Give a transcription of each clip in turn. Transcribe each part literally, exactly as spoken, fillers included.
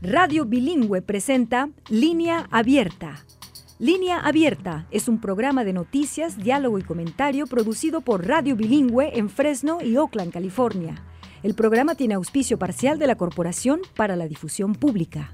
Radio Bilingüe presenta Línea Abierta. Línea Abierta es un programa de noticias, diálogo y comentario producido por Radio Bilingüe en Fresno y Oakland, California. El programa tiene auspicio parcial de la Corporación para la Difusión Pública.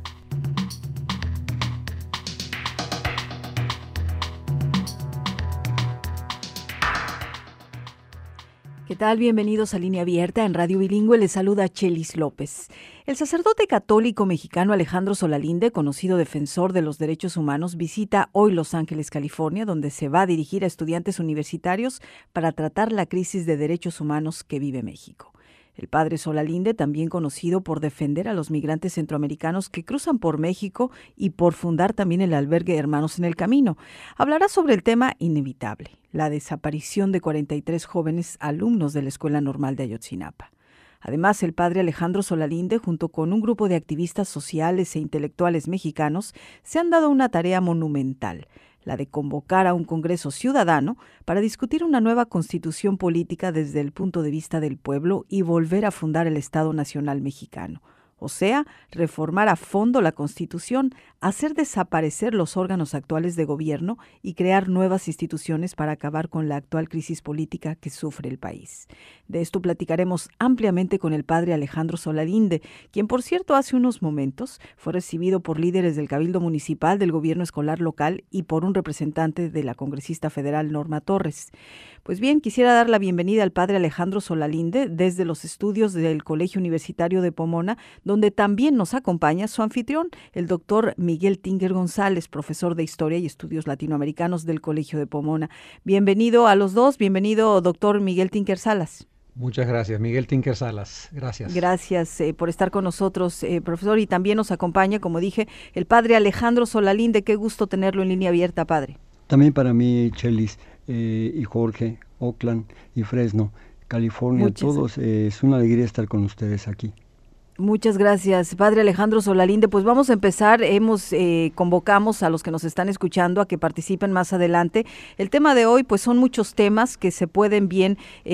¿Qué tal? Bienvenidos a Línea Abierta en Radio Bilingüe. Les saluda Chelis López. El sacerdote católico mexicano Alejandro Solalinde, conocido defensor de los derechos humanos, visita hoy Los Ángeles, California, donde se va a dirigir a estudiantes universitarios para tratar la crisis de derechos humanos que vive México. El padre Solalinde, también conocido por defender a los migrantes centroamericanos que cruzan por México y por fundar también el albergue Hermanos en el Camino, hablará sobre el tema inevitable, la desaparición de cuarenta y tres jóvenes alumnos de la Escuela Normal de Ayotzinapa. Además, el padre Alejandro Solalinde, junto con un grupo de activistas sociales e intelectuales mexicanos, se han dado una tarea monumental, la de convocar a un Congreso ciudadano para discutir una nueva constitución política desde el punto de vista del pueblo y volver a fundar el Estado Nacional Mexicano. O sea, reformar a fondo la Constitución, hacer desaparecer los órganos actuales de gobierno y crear nuevas instituciones para acabar con la actual crisis política que sufre el país. De esto platicaremos ampliamente con el padre Alejandro Solalinde, quien, por cierto, hace unos momentos fue recibido por líderes del Cabildo Municipal, del Gobierno Escolar Local y por un representante de la congresista federal Norma Torres. Pues bien, quisiera dar la bienvenida al padre Alejandro Solalinde desde los estudios del Colegio Universitario de Pomona, donde también nos acompaña su anfitrión, el doctor Miguel Tinker González, profesor de Historia y Estudios Latinoamericanos del Colegio de Pomona. Bienvenido a los dos, bienvenido doctor Miguel Tinker Salas. Muchas gracias, Miguel Tinker Salas. Gracias. Gracias eh, por estar con nosotros, eh, profesor, y también nos acompaña, como dije, el padre Alejandro Solalinde. Qué gusto tenerlo en línea abierta, padre. También para mí, Chelis, eh, y Jorge, Oakland y Fresno, California, Muchas todos, eh, es una alegría estar con ustedes aquí. Muchas gracias, padre Alejandro Solalinde. Pues vamos a empezar. Hemos eh, convocamos a los que nos están escuchando a que participen más adelante. El tema de hoy, pues son muchos temas que se pueden bien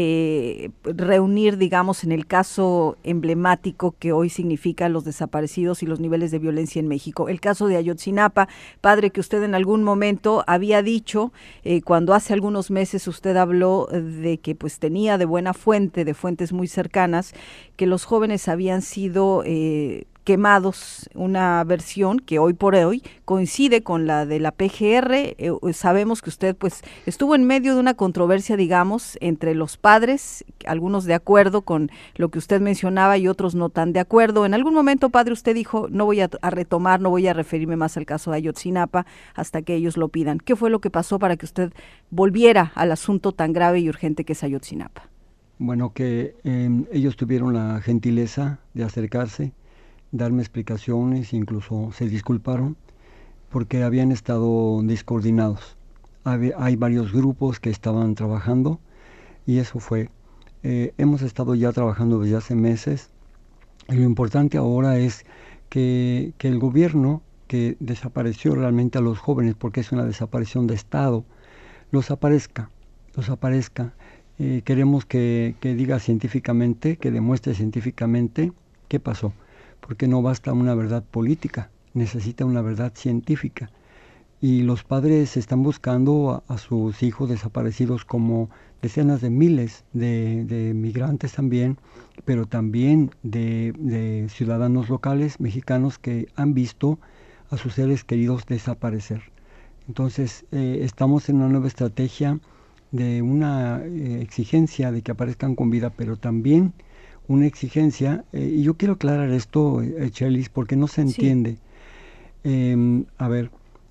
eh, reunir, digamos, en el caso emblemático que hoy significa los desaparecidos y los niveles de violencia en México. El caso de Ayotzinapa, padre, que usted en algún momento había dicho, eh, cuando hace algunos meses usted habló de que pues tenía de buena fuente, de fuentes muy cercanas, que los jóvenes habían sido Eh, quemados, una versión que hoy por hoy coincide con la de la P G R. Eh, sabemos que usted pues estuvo en medio de una controversia, digamos, entre los padres, algunos de acuerdo con lo que usted mencionaba y otros no tan de acuerdo. En algún momento, padre, usted dijo, no voy a, a retomar, no voy a referirme más al caso de Ayotzinapa hasta que ellos lo pidan. ¿Qué fue lo que pasó para que usted volviera al asunto tan grave y urgente que es Ayotzinapa? Bueno, que eh, ellos tuvieron la gentileza de acercarse, darme explicaciones, incluso se disculparon porque habían estado descoordinados. Hay, hay varios grupos que estaban trabajando y eso fue. Eh, hemos estado ya trabajando desde hace meses y lo importante ahora es que, que el gobierno que desapareció realmente a los jóvenes, porque es una desaparición de Estado, los aparezca, los aparezca. Eh, queremos que, que diga científicamente, que demuestre científicamente qué pasó, porque no basta una verdad política, necesita una verdad científica. Y los padres están buscando a, a sus hijos desaparecidos, como decenas de miles de, de migrantes también, pero también de, de ciudadanos locales mexicanos que han visto a sus seres queridos desaparecer. Entonces, eh, estamos en una nueva estrategia de una eh, exigencia de que aparezcan con vida, pero también una exigencia, eh, y yo quiero aclarar esto, eh, Chelis, porque no se entiende. Sí. Eh, a ver,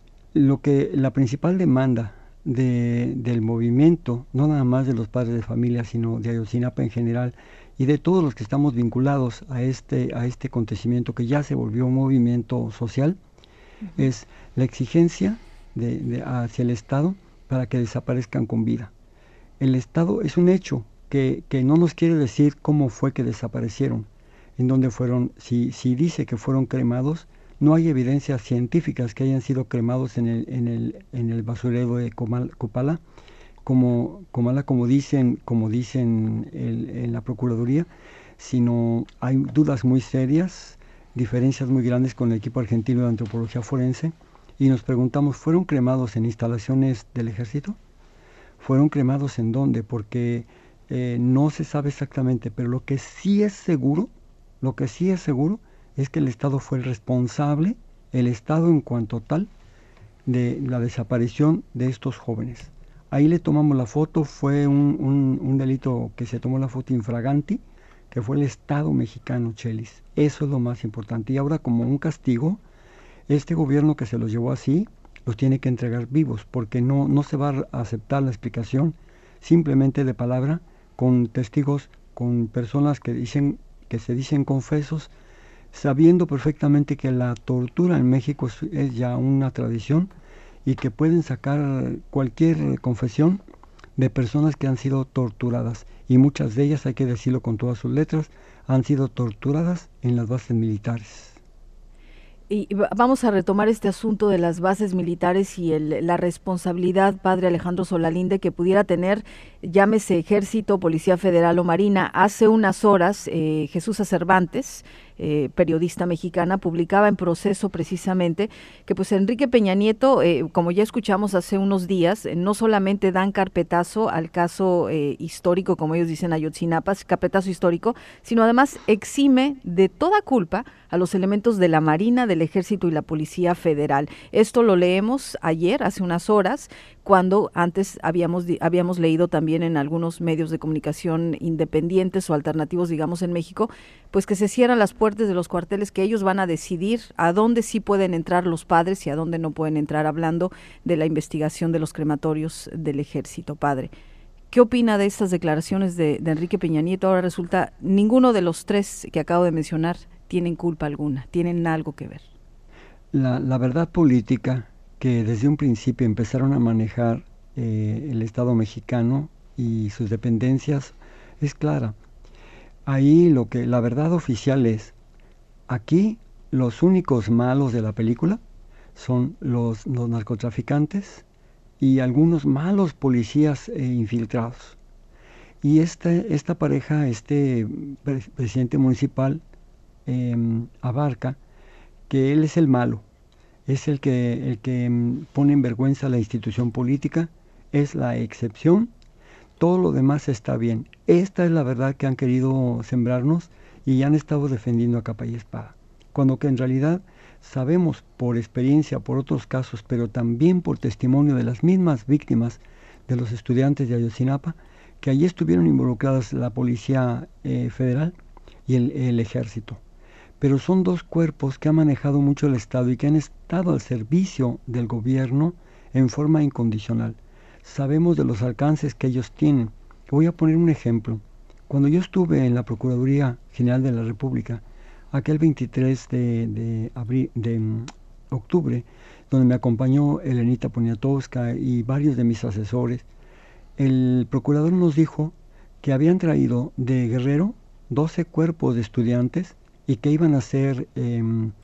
lo que la principal demanda de, del movimiento, no nada más de los padres de familia, sino de Ayotzinapa en general, y de todos los que estamos vinculados a este, a este acontecimiento que ya se volvió un movimiento social, uh-huh. es la exigencia de, de, hacia el Estado para que desaparezcan con vida. El Estado es un hecho que, que no nos quiere decir cómo fue que desaparecieron, en dónde fueron. Si, si dice que fueron cremados, no hay evidencias científicas que hayan sido cremados en el, en el, en el basurero de Comal, Copala, como, Comala, como dicen, como dicen el, en la Procuraduría, sino hay dudas muy serias diferencias muy grandes con el equipo argentino de antropología forense y nos preguntamos, ¿fueron cremados en instalaciones del ejército? ¿Fueron cremados en dónde? Porque eh, no se sabe exactamente, pero lo que sí es seguro, lo que sí es seguro es que el Estado fue el responsable, el Estado en cuanto tal, de la desaparición de estos jóvenes. Ahí le tomamos la foto, fue un, un, un delito que se tomó la foto infraganti, que fue el Estado mexicano, Chelis. Eso es lo más importante. Y ahora, como un castigo, este gobierno que se los llevó así, los tiene que entregar vivos, porque no, no se va a aceptar la explicación simplemente de palabra, con testigos, con personas que dicen, que se dicen confesos, sabiendo perfectamente que la tortura en México es, es ya una tradición y que pueden sacar cualquier confesión de personas que han sido torturadas, y muchas de ellas, hay que decirlo con todas sus letras, han sido torturadas en las bases militares. Y vamos a retomar este asunto de las bases militares y el, la responsabilidad, padre Alejandro Solalinde, que pudiera tener, llámese Ejército, Policía Federal o Marina. Hace unas horas, eh, Jesús Cervantes, eh, periodista mexicana, publicaba en Proceso precisamente que pues Enrique Peña Nieto, eh, como ya escuchamos hace unos días, eh, no solamente dan carpetazo al caso eh, histórico, como ellos dicen, Ayotzinapa, carpetazo histórico, sino además exime de toda culpa a los elementos de la Marina, del Ejército y la Policía Federal. Esto lo leemos ayer, hace unas horas, cuando antes habíamos, habíamos leído también en algunos medios de comunicación independientes o alternativos, digamos, en México, pues que se cierran las puertas de los cuarteles, que ellos van a decidir a dónde sí pueden entrar los padres y a dónde no pueden entrar, hablando de la investigación de los crematorios del Ejército. Padre, ¿qué opina de estas declaraciones de, de Enrique Peña Nieto? Ahora resulta, ninguno de los tres que acabo de mencionar tienen culpa alguna, tienen algo que ver. La, la verdad política que desde un principio empezaron a manejar eh, el Estado mexicano y sus dependencias es clara. Ahí lo que la verdad oficial es, aquí los únicos malos de la película son los, los narcotraficantes y algunos malos policías eh, infiltrados. Y esta, esta pareja, este pre presidente municipal, eh, abarca que él es el malo, es el que, el que pone en vergüenza a la institución política, es la excepción, todo lo demás está bien. Esta es la verdad que han querido sembrarnos y han estado defendiendo a capa y espada, cuando que en realidad sabemos por experiencia, por otros casos, pero también por testimonio de las mismas víctimas de los estudiantes de Ayotzinapa, que allí estuvieron involucradas la Policía eh, Federal y el, el Ejército. Pero son dos cuerpos que ha manejado mucho el Estado y que han estado al servicio del gobierno en forma incondicional. Sabemos de los alcances que ellos tienen. Voy a poner un ejemplo. Cuando yo estuve en la Procuraduría General de la República, aquel veintitrés de, de, abril, de um, octubre, donde me acompañó Elenita Poniatowska y varios de mis asesores, el procurador nos dijo que habían traído de Guerrero doce cuerpos de estudiantes y que iban a ser eh,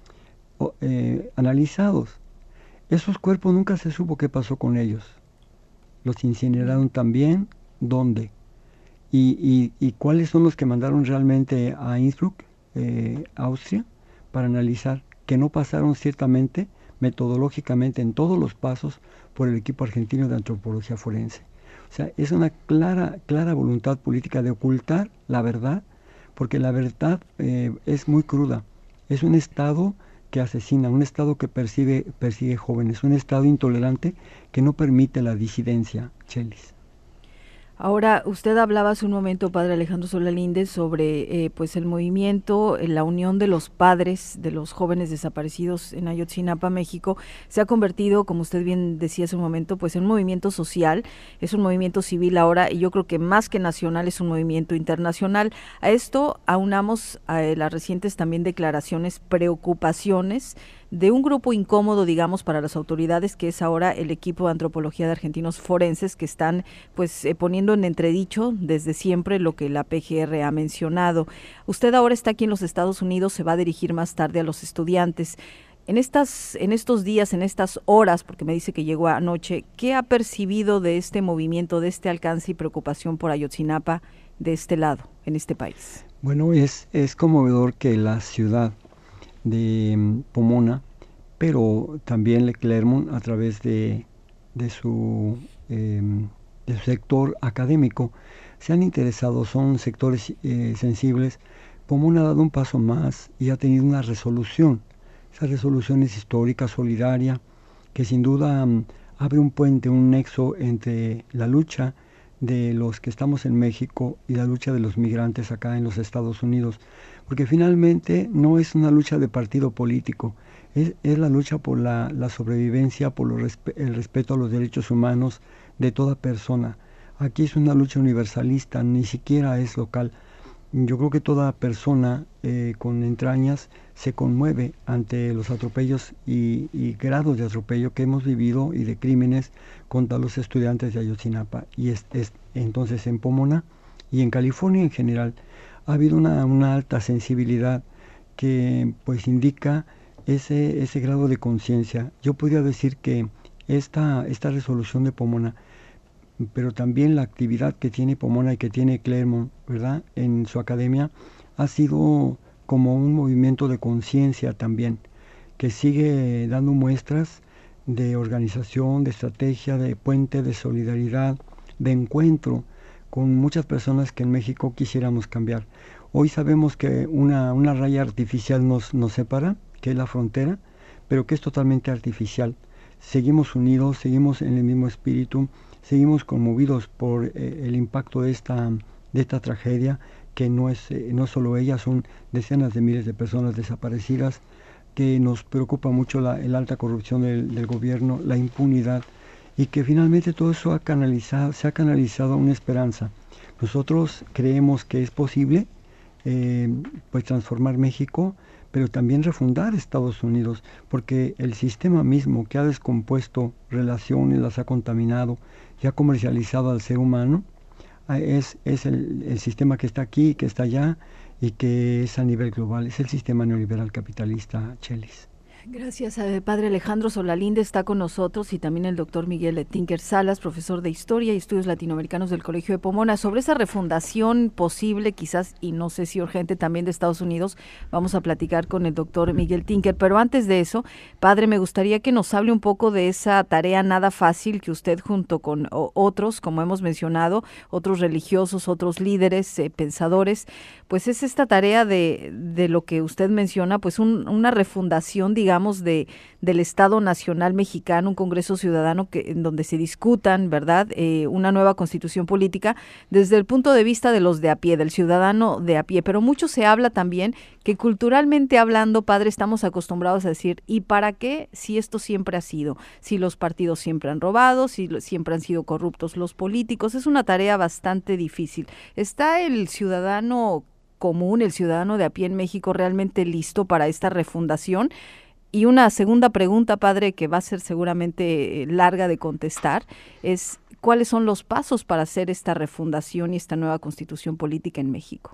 eh, analizados. Esos cuerpos nunca se supo qué pasó con ellos. Los incineraron también, ¿dónde? Y, y, y cuáles son los que mandaron realmente a Innsbruck, eh, Austria, para analizar, que no pasaron ciertamente, metodológicamente, en todos los pasos por el equipo argentino de antropología forense. O sea, es una clara, clara voluntad política de ocultar la verdad, porque la verdad eh, es muy cruda. Es un Estado que asesina, un Estado que persigue, persigue jóvenes, un Estado intolerante que no permite la disidencia, Chelis. Ahora, usted hablaba hace un momento, padre Alejandro Solalinde, sobre eh, pues el movimiento, la unión de los padres de los jóvenes desaparecidos en Ayotzinapa, México. Se ha convertido, como usted bien decía hace un momento, pues en un movimiento social, es un movimiento civil ahora, y yo creo que más que nacional es un movimiento internacional. A esto aunamos a las recientes también declaraciones, preocupaciones de un grupo incómodo, digamos, para las autoridades, que es ahora el equipo de antropología de argentinos forenses, que están pues eh, poniendo en entredicho desde siempre lo que la P G R ha mencionado. Usted ahora está aquí en los Estados Unidos, se va a dirigir más tarde a los estudiantes. En estas, en estos días, en estas horas, porque me dice que llegó anoche, ¿qué ha percibido de este movimiento, de este alcance y preocupación por Ayotzinapa de este lado, en este país? Bueno, es, es conmovedor que la ciudad de um, Pomona, pero también Le Clermont a través de, de, su, eh, de su sector académico se han interesado, son sectores eh, sensibles. Pomona ha dado un paso más y ha tenido una resolución. Esa resolución es histórica, solidaria, que sin duda um, abre un puente, un nexo entre la lucha de los que estamos en México y la lucha de los migrantes acá en los Estados Unidos, porque finalmente no es una lucha de partido político, es, es la lucha por la, la sobrevivencia, por lo respe- el respeto a los derechos humanos de toda persona. Aquí es una lucha universalista, ni siquiera es local. Yo creo que toda persona eh, con entrañas se conmueve ante los atropellos y, y grados de atropello que hemos vivido y de crímenes contra los estudiantes de Ayotzinapa. Y es, es, entonces en Pomona y en California en general ha habido una, una alta sensibilidad que pues indica ese, ese grado de conciencia. Yo podría decir que esta, esta resolución de Pomona, pero también la actividad que tiene Pomona y que tiene Clermont, ¿verdad?, en su academia, ha sido como un movimiento de conciencia también, que sigue dando muestras de organización, de estrategia, de puente, de solidaridad, de encuentro con muchas personas que en México quisiéramos cambiar. Hoy sabemos que una, una raya artificial nos, nos separa, que es la frontera, pero que es totalmente artificial. Seguimos unidos, seguimos en el mismo espíritu, seguimos conmovidos por eh, el impacto de esta, de esta tragedia, que no es, eh, no solo ella, son decenas de miles de personas desaparecidas, que nos preocupa mucho la el alta corrupción del, del gobierno, la impunidad, y que finalmente todo eso ha canalizado, se ha canalizado a una esperanza. Nosotros creemos que es posible eh, pues transformar México, pero también refundar Estados Unidos, porque el sistema mismo que ha descompuesto relaciones, las ha contaminado y ha comercializado al ser humano, es, es el, el sistema que está aquí, que está allá y que es a nivel global, es el sistema neoliberal capitalista, Chelis. Gracias, eh, padre Alejandro Solalinde está con nosotros y también el doctor Miguel Tinker Salas, profesor de Historia y Estudios Latinoamericanos del Colegio de Pomona. Sobre esa refundación posible, quizás, y no sé si urgente también de Estados Unidos, vamos a platicar con el doctor Miguel Tinker, pero antes de eso, padre, me gustaría que nos hable un poco de esa tarea nada fácil que usted junto con o, otros, como hemos mencionado, otros religiosos, otros líderes, eh, pensadores, pues es esta tarea de, de lo que usted menciona, pues un, una refundación, digamos, digamos, de, del Estado Nacional Mexicano, un Congreso Ciudadano que, en donde se discutan, ¿verdad?, eh, una nueva constitución política desde el punto de vista de los de a pie, del ciudadano de a pie. Pero mucho se habla también que culturalmente hablando, padre, estamos acostumbrados a decir, ¿y para qué si esto siempre ha sido? Si los partidos siempre han robado, si siempre han sido corruptos los políticos. Es una tarea bastante difícil. ¿Está el ciudadano común, el ciudadano de a pie en México realmente listo para esta refundación? Y una segunda pregunta, padre, que va a ser seguramente larga de contestar, es ¿cuáles son los pasos para hacer esta refundación y esta nueva constitución política en México?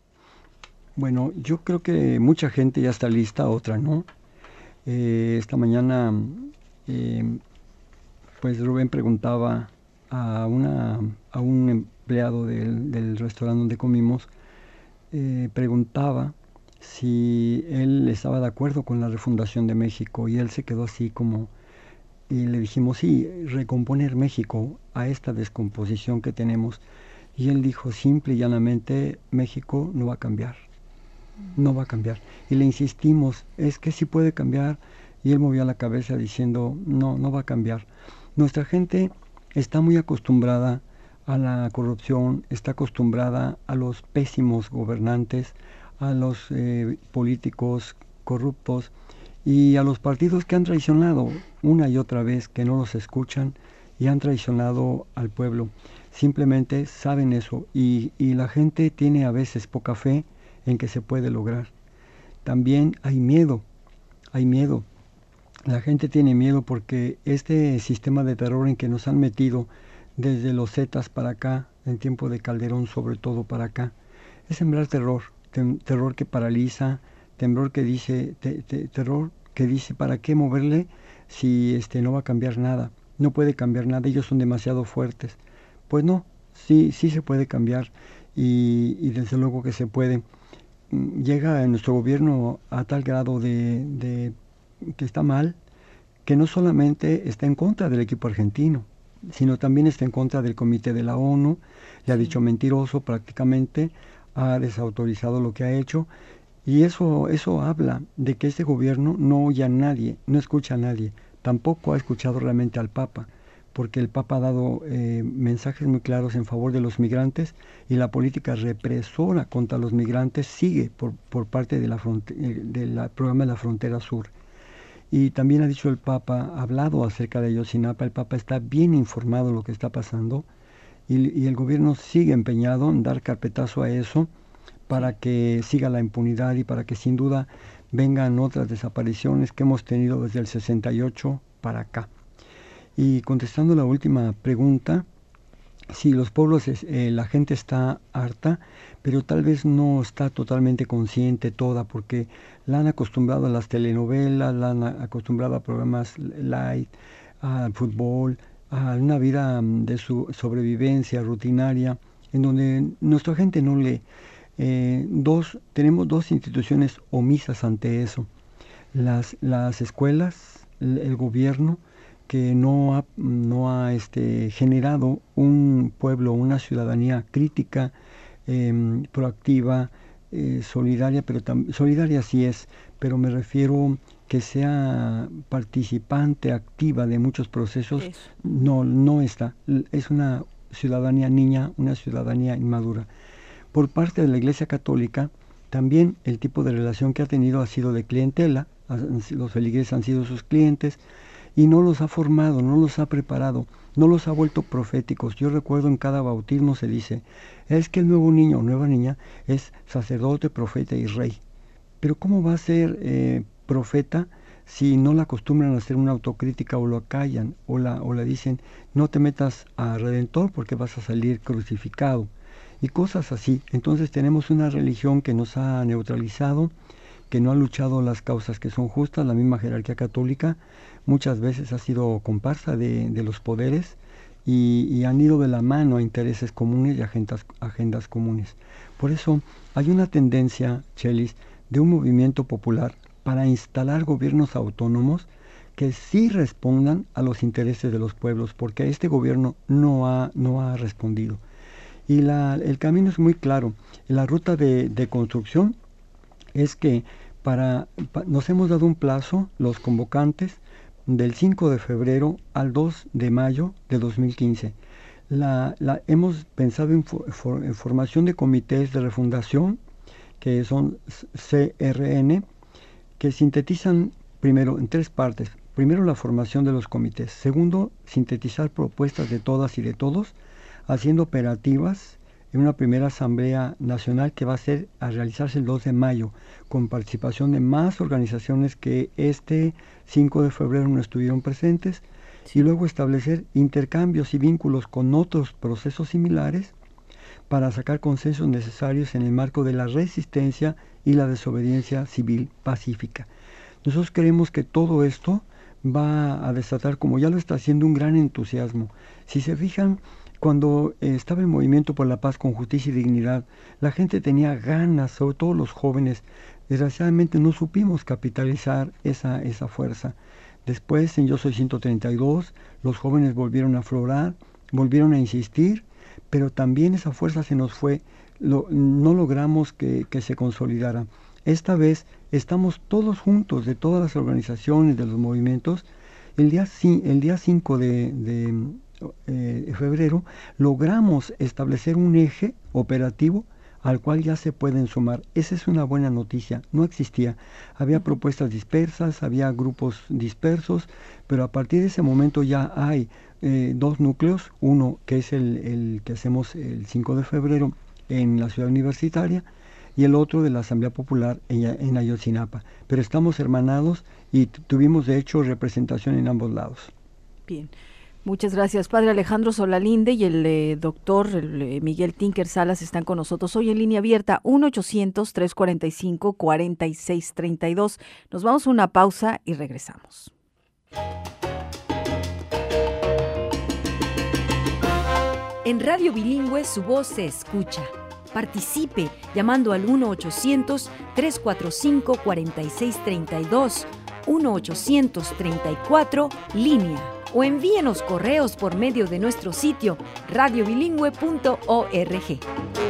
Bueno, yo creo que mucha gente ya está lista, otra no. Eh, esta mañana, eh, pues Rubén preguntaba a, una, a un empleado del, del restaurante donde comimos, eh, preguntaba si él estaba de acuerdo con la refundación de México, y él se quedó así como, y le dijimos, sí, recomponer México a esta descomposición que tenemos, y él dijo simple y llanamente, México no va a cambiar, no va a cambiar, y le insistimos, es que sí puede cambiar, y él movía la cabeza diciendo, no, no va a cambiar. Nuestra gente está muy acostumbrada a la corrupción, está acostumbrada a los pésimos gobernantes, a los eh, políticos corruptos y a los partidos que han traicionado una y otra vez, que no los escuchan y han traicionado al pueblo. Simplemente saben eso y, y la gente tiene a veces poca fe en que se puede lograr. También hay miedo, hay miedo. La gente tiene miedo porque este sistema de terror en que nos han metido desde los Zetas para acá, en tiempo de Calderón sobre todo para acá, es sembrar terror. Terror que paraliza, terror que dice, te, te, terror que dice, ¿para qué moverle si este no va a cambiar nada? No puede cambiar nada, ellos son demasiado fuertes. Pues no, sí, sí se puede cambiar y, y desde luego que se puede. llega en nuestro gobierno a tal grado de, de que está mal, que no solamente está en contra del equipo argentino, sino también está en contra del Comité de la ONU, le ha dicho mentiroso prácticamente, ha desautorizado lo que ha hecho, y eso, eso habla de que este gobierno no oye a nadie, no escucha a nadie, tampoco ha escuchado realmente al Papa, porque el Papa ha dado eh, mensajes muy claros en favor de los migrantes, y la política represora contra los migrantes sigue por, por parte de la fronte- del programa de la Frontera Sur. Y también ha dicho el Papa, ha hablado acerca de Ayotzinapa, el Papa está bien informado de lo que está pasando, y, y el gobierno sigue empeñado en dar carpetazo a eso para que siga la impunidad y para que sin duda vengan otras desapariciones que hemos tenido desde el sesenta y ocho para acá. Y contestando la última pregunta, sí, los pueblos, eh, la gente está harta, pero tal vez no está totalmente consciente toda, porque la han acostumbrado a las telenovelas, la han acostumbrado a programas light, al fútbol, a una vida de su sobrevivencia rutinaria, en donde nuestra gente no lee. Eh, dos, tenemos dos instituciones omisas ante eso. Las, las escuelas, el, el gobierno, que no ha, no ha este, generado un pueblo, una ciudadanía crítica, eh, proactiva, eh, solidaria, pero tam, solidaria sí es, pero me refiero que sea participante, activa de muchos procesos, Eso. no, no está. Es una ciudadanía niña, una ciudadanía inmadura. Por parte de la Iglesia Católica, también el tipo de relación que ha tenido ha sido de clientela, los feligreses han sido sus clientes, y no los ha formado, no los ha preparado, no los ha vuelto proféticos. Yo recuerdo en cada bautismo se dice, es que el nuevo niño o nueva niña es sacerdote, profeta y rey. Pero ¿cómo va a ser eh, profeta si no la acostumbran a hacer una autocrítica o lo callan o la, o le dicen, no te metas a Redentor porque vas a salir crucificado? Y cosas así. Entonces tenemos una religión que nos ha neutralizado, que no ha luchado las causas que son justas. La misma jerarquía católica muchas veces ha sido comparsa de, de los poderes y, y han ido de la mano a intereses comunes y agendas, agendas comunes. Por eso hay una tendencia, Chelis, de un movimiento popular para instalar gobiernos autónomos que sí respondan a los intereses de los pueblos, porque este gobierno no ha, no ha respondido. Y la, el camino es muy claro. La ruta de, de construcción es que para, pa, nos hemos dado un plazo, los convocantes, del cinco de febrero al dos de mayo de dos mil quince. La, la, hemos pensado en, for, for, en formación de comités de refundación, que son C R N, que sintetizan primero en tres partes. Primero, la formación de los comités. Segundo, sintetizar propuestas de todas y de todos, haciendo operativas en una primera asamblea nacional que va a ser a realizarse el dos de mayo, con participación de más organizaciones que este cinco de febrero no estuvieron presentes, sí. Y luego establecer intercambios y vínculos con otros procesos similares para sacar consensos necesarios en el marco de la resistencia y la desobediencia civil pacífica. Nosotros creemos que todo esto va a desatar, como ya lo está haciendo, un gran entusiasmo. Si se fijan, cuando eh, estaba el movimiento por la paz con justicia y dignidad, la gente tenía ganas, sobre todo los jóvenes. Desgraciadamente no supimos capitalizar esa, esa fuerza. Después, en Yo Soy ciento treinta y dos, los jóvenes volvieron a aflorar, volvieron a insistir, pero también esa fuerza se nos fue, lo, no logramos que, que se consolidara. Esta vez estamos todos juntos, de todas las organizaciones, de los movimientos. El día, el día cinco de... de Eh, febrero logramos establecer un eje operativo al cual ya se pueden sumar. Esa es una buena noticia. No existía. Había propuestas dispersas, había grupos dispersos, pero a partir de ese momento ya hay eh, dos núcleos. Uno que es el, el que hacemos el cinco de febrero en la ciudad universitaria y el otro de la Asamblea Popular en, en Ayotzinapa. Pero estamos hermanados y tuvimos de hecho representación en ambos lados. Bien. Muchas gracias, padre Alejandro Solalinde, y el eh, doctor el, eh, Miguel Tinker Salas están con nosotros hoy en línea abierta, uno ochocientos, trescientos cuarenta y cinco, cuarenta y seis treinta y dos. Nos vamos a una pausa y regresamos. En Radio Bilingüe su voz se escucha. Participe llamando al uno ochocientos, tres cuatro cinco, cuatro seis tres dos, uno ochocientos treinta y cuatro, línea, o envíenos correos por medio de nuestro sitio radio bilingüe punto org.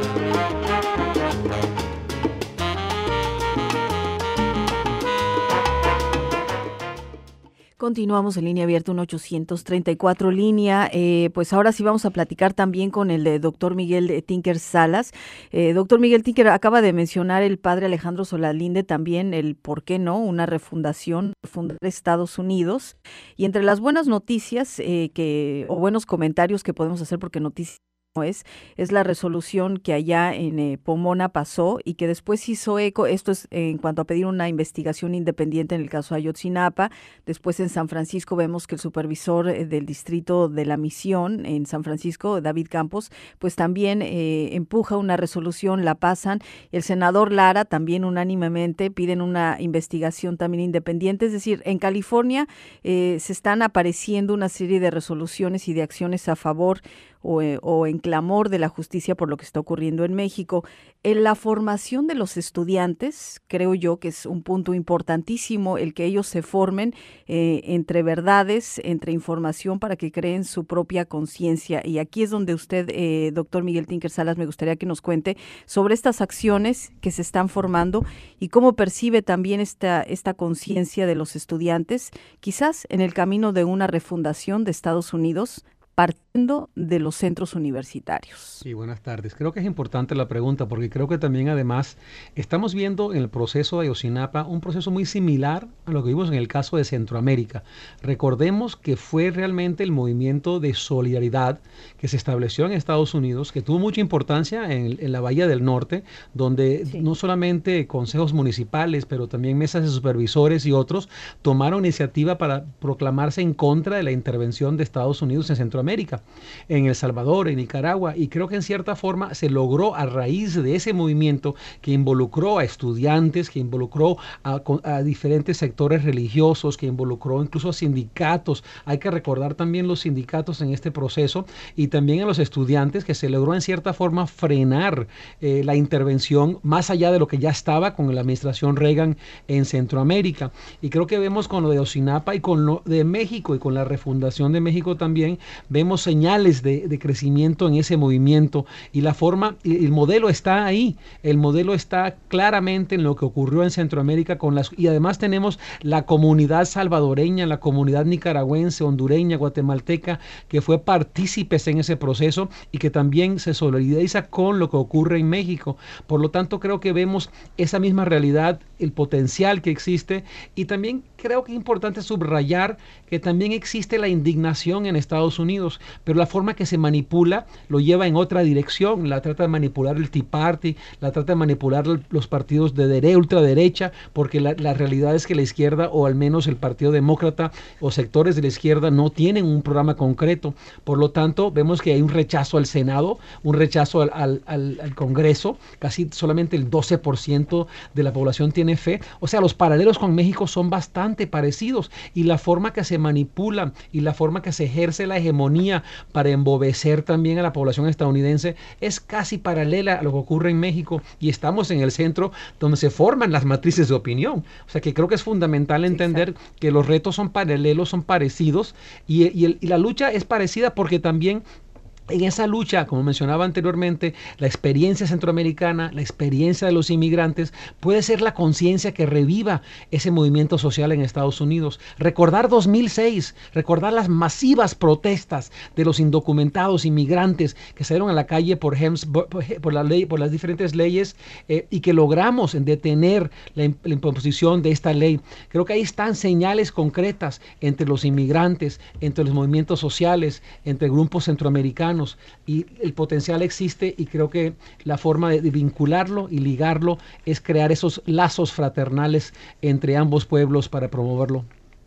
Continuamos en línea abierta, uno ochocientos treinta y cuatro línea. Eh, pues ahora sí vamos a platicar también con el eh, doctor Miguel Tinker Salas. Eh, doctor Miguel Tinker, acaba de mencionar el padre Alejandro Solalinde también el por qué no, una refundación, fundar Estados Unidos. Y entre las buenas noticias eh, que o buenos comentarios que podemos hacer, porque noticias no es, es la resolución que allá en eh, Pomona pasó y que después hizo eco, esto es en cuanto a pedir una investigación independiente en el caso de Ayotzinapa. Después en San Francisco vemos que el supervisor eh, del distrito de la Misión en San Francisco, David Campos, pues también eh, empuja una resolución, la pasan. El senador Lara también unánimemente piden una investigación también independiente. Es decir, en California eh, se están apareciendo una serie de resoluciones y de acciones a favor O, o en clamor de la justicia por lo que está ocurriendo en México. En la formación de los estudiantes, creo yo que es un punto importantísimo el que ellos se formen eh, entre verdades, entre información para que creen su propia conciencia. Y aquí es donde usted, eh, doctor Miguel Tinker Salas, me gustaría que nos cuente sobre estas acciones que se están formando y cómo percibe también esta, esta conciencia de los estudiantes, quizás en el camino de una refundación de Estados Unidos, partiendo de los centros universitarios. Sí, buenas tardes. Creo que es importante la pregunta porque creo que también además estamos viendo en el proceso de Ayotzinapa un proceso muy similar a lo que vimos en el caso de Centroamérica. Recordemos que fue realmente el movimiento de solidaridad que se estableció en Estados Unidos, que tuvo mucha importancia en, en la Bahía del Norte, donde sí. no solamente consejos municipales, pero también mesas de supervisores y otros tomaron iniciativa para proclamarse en contra de la intervención de Estados Unidos en Centroamérica. América, en El Salvador, en Nicaragua, y creo que en cierta forma se logró a raíz de ese movimiento que involucró a estudiantes, que involucró a, a diferentes sectores religiosos, que involucró incluso a sindicatos. Hay que recordar también los sindicatos en este proceso y también a los estudiantes, que se logró en cierta forma frenar eh, la intervención más allá de lo que ya estaba con la administración Reagan en Centroamérica. Y creo que vemos con lo de Ayotzinapa y con lo de México y con la refundación de México también, vemos señales de, de crecimiento en ese movimiento y la forma, el modelo está ahí, el modelo está claramente en lo que ocurrió en Centroamérica con las, y además tenemos la comunidad salvadoreña, la comunidad nicaragüense, hondureña, guatemalteca, que fue partícipes en ese proceso y que también se solidariza con lo que ocurre en México. Por lo tanto, creo que vemos esa misma realidad, el potencial que existe, y también creo que es importante subrayar que también existe la indignación en Estados Unidos, pero la forma que se manipula lo lleva en otra dirección, la trata de manipular el Tea Party, la trata de manipular los partidos de derecha, ultraderecha, porque la, la realidad es que la izquierda, o al menos el Partido Demócrata o sectores de la izquierda, no tienen un programa concreto. Por lo tanto, vemos que hay un rechazo al Senado, un rechazo al, al, al, al Congreso, casi solamente el doce por ciento de la población tiene fe. O sea, los paralelos con México son bastante parecidos, y la forma que se manipula y la forma que se ejerce la hegemonía para embobecer también a la población estadounidense es casi paralela a lo que ocurre en México, y estamos en el centro donde se forman las matrices de opinión. O sea que creo que es fundamental entender sí, que los retos son paralelos, son parecidos, y, y, el, y la lucha es parecida porque también en esa lucha, como mencionaba anteriormente, la experiencia centroamericana, la experiencia de los inmigrantes, puede ser la conciencia que reviva ese movimiento social en Estados Unidos. Recordar dos mil seis, recordar las masivas protestas de los indocumentados inmigrantes que salieron a la calle por, Hems, por, la ley, por las diferentes leyes eh, y que logramos detener la, la imposición de esta ley. Creo que ahí están señales concretas entre los inmigrantes, entre los movimientos sociales, entre grupos centroamericanos, y el potencial existe, y creo que la forma de, de vincularlo y ligarlo es crear esos lazos fraternales entre ambos pueblos para promoverlo.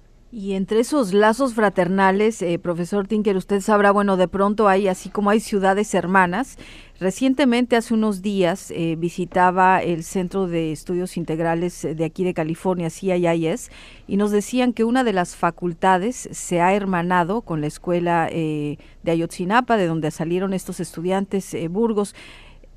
Y entre esos lazos fraternales, eh, profesor Tinker, usted sabrá, bueno, de pronto hay, así como hay ciudades hermanas. Recientemente, hace unos días, eh, visitaba el Centro de Estudios Integrales de aquí de California, C I I S, y nos decían que una de las facultades se ha hermanado con la escuela eh, de Ayotzinapa, de donde salieron estos estudiantes, eh, Burgos.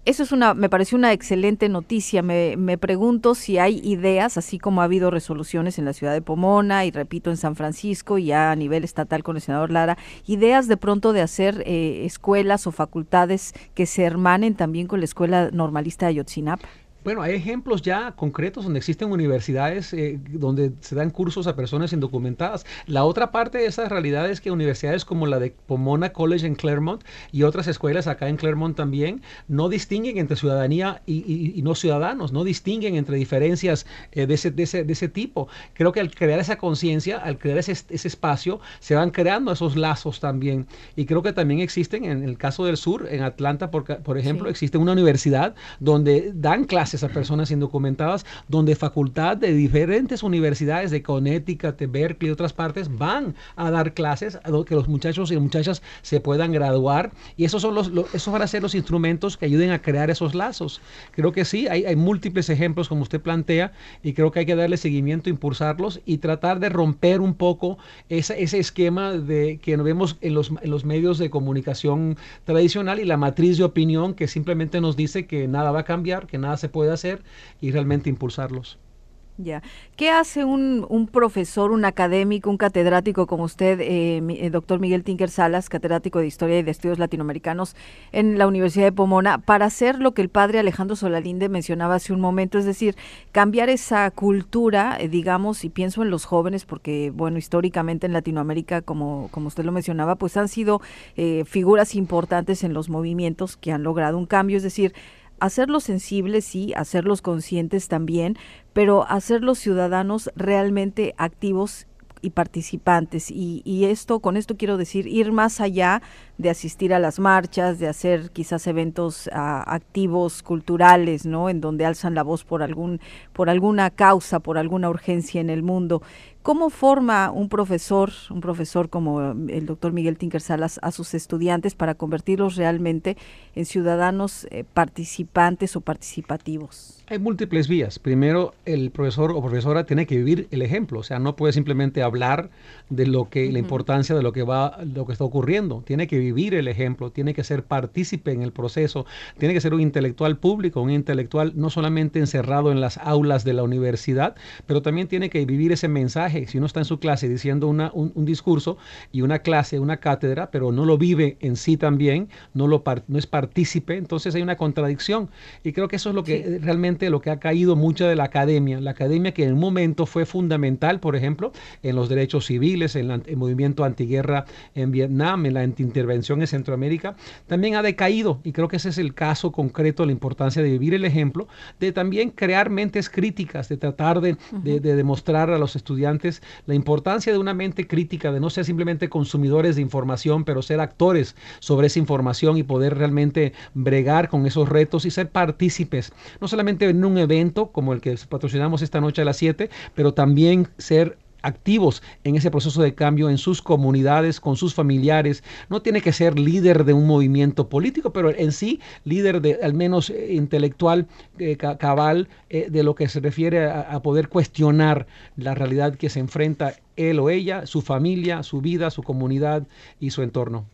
Eso es una, me pareció una excelente noticia. Me, me pregunto si hay ideas, así como ha habido resoluciones en la ciudad de Pomona y repito en San Francisco y ya a nivel estatal con el senador Lara, ideas de pronto de hacer eh, escuelas o facultades que se hermanen también con la Escuela Normalista de Ayotzinapa. Bueno, hay ejemplos ya concretos donde existen universidades eh, donde se dan cursos a personas indocumentadas. La otra parte de esa realidad es que universidades como la de Pomona College en Claremont y otras escuelas acá en Claremont también no distinguen entre ciudadanía y, y, y no ciudadanos, no distinguen entre diferencias eh, de, ese, de, ese, de ese tipo. Creo que al crear esa conciencia, al crear ese, ese espacio, se van creando esos lazos también. Y creo que también existen, en el caso del sur, en Atlanta, por, por ejemplo, sí. existe una universidad donde dan clases a personas indocumentadas, donde facultad de diferentes universidades de Connecticut, de Berkeley y otras partes van a dar clases a que los muchachos y muchachas se puedan graduar, y esos son los, los esos van a ser los instrumentos que ayuden a crear esos lazos. Creo que sí, hay, hay múltiples ejemplos como usted plantea, y creo que hay que darle seguimiento, impulsarlos y tratar de romper un poco esa, ese esquema de que vemos en los, en los medios de comunicación tradicional y la matriz de opinión que simplemente nos dice que nada va a cambiar, que nada se puede hacer, y realmente impulsarlos. Ya. ¿Qué hace un, un profesor, un académico, un catedrático como usted, eh, el doctor Miguel Tinker Salas, catedrático de Historia y de Estudios Latinoamericanos en la Universidad de Pomona, para hacer lo que el padre Alejandro Solalinde mencionaba hace un momento, es decir, cambiar esa cultura, eh, digamos, y pienso en los jóvenes, porque, bueno, históricamente en Latinoamérica, como, como usted lo mencionaba, pues han sido eh, figuras importantes en los movimientos que han logrado un cambio, es decir, hacerlos sensibles, sí, hacerlos conscientes también, pero hacerlos ciudadanos realmente activos y participantes. Y, y esto, con esto quiero decir, ir más allá de asistir a las marchas, de hacer quizás eventos uh, activos, culturales, ¿no? En donde alzan la voz por algún, por alguna causa, por alguna urgencia en el mundo. ¿Cómo forma un profesor, un profesor como el doctor Miguel Tinker Salas a sus estudiantes para convertirlos realmente en ciudadanos eh, participantes o participativos? Hay múltiples vías. Primero, el profesor o profesora tiene que vivir el ejemplo, o sea, no puede simplemente hablar de lo que, uh-huh. la importancia de lo que va, lo que está ocurriendo. Tiene que vivir el ejemplo, tiene que ser partícipe en el proceso, tiene que ser un intelectual público, un intelectual no solamente encerrado en las aulas de la universidad, pero también tiene que vivir ese mensaje. Si uno está en su clase diciendo una, un, un discurso y una clase, una cátedra, pero no lo vive en sí también, no, lo par, no es partícipe, entonces hay una contradicción. Y creo que eso es lo que sí. realmente lo que ha caído mucho de la academia. La academia que en un momento fue fundamental, por ejemplo, en los derechos civiles, en la, el movimiento antiguerra en Vietnam, en la antiintervención en Centroamérica, también ha decaído. Y creo que ese es el caso concreto de la importancia de vivir el ejemplo, de también crear mentes críticas, de tratar de, uh-huh. de, de demostrar a los estudiantes la importancia de una mente crítica, de no ser simplemente consumidores de información, pero ser actores sobre esa información y poder realmente bregar con esos retos y ser partícipes, no solamente en un evento como el que patrocinamos esta noche a las siete, pero también ser activos en ese proceso de cambio en sus comunidades, con sus familiares. No tiene que ser líder de un movimiento político, pero en sí líder de al menos eh, intelectual, eh, cabal, eh, de lo que se refiere a, a poder cuestionar la realidad que se enfrenta él o ella, su familia, su vida, su comunidad y su entorno.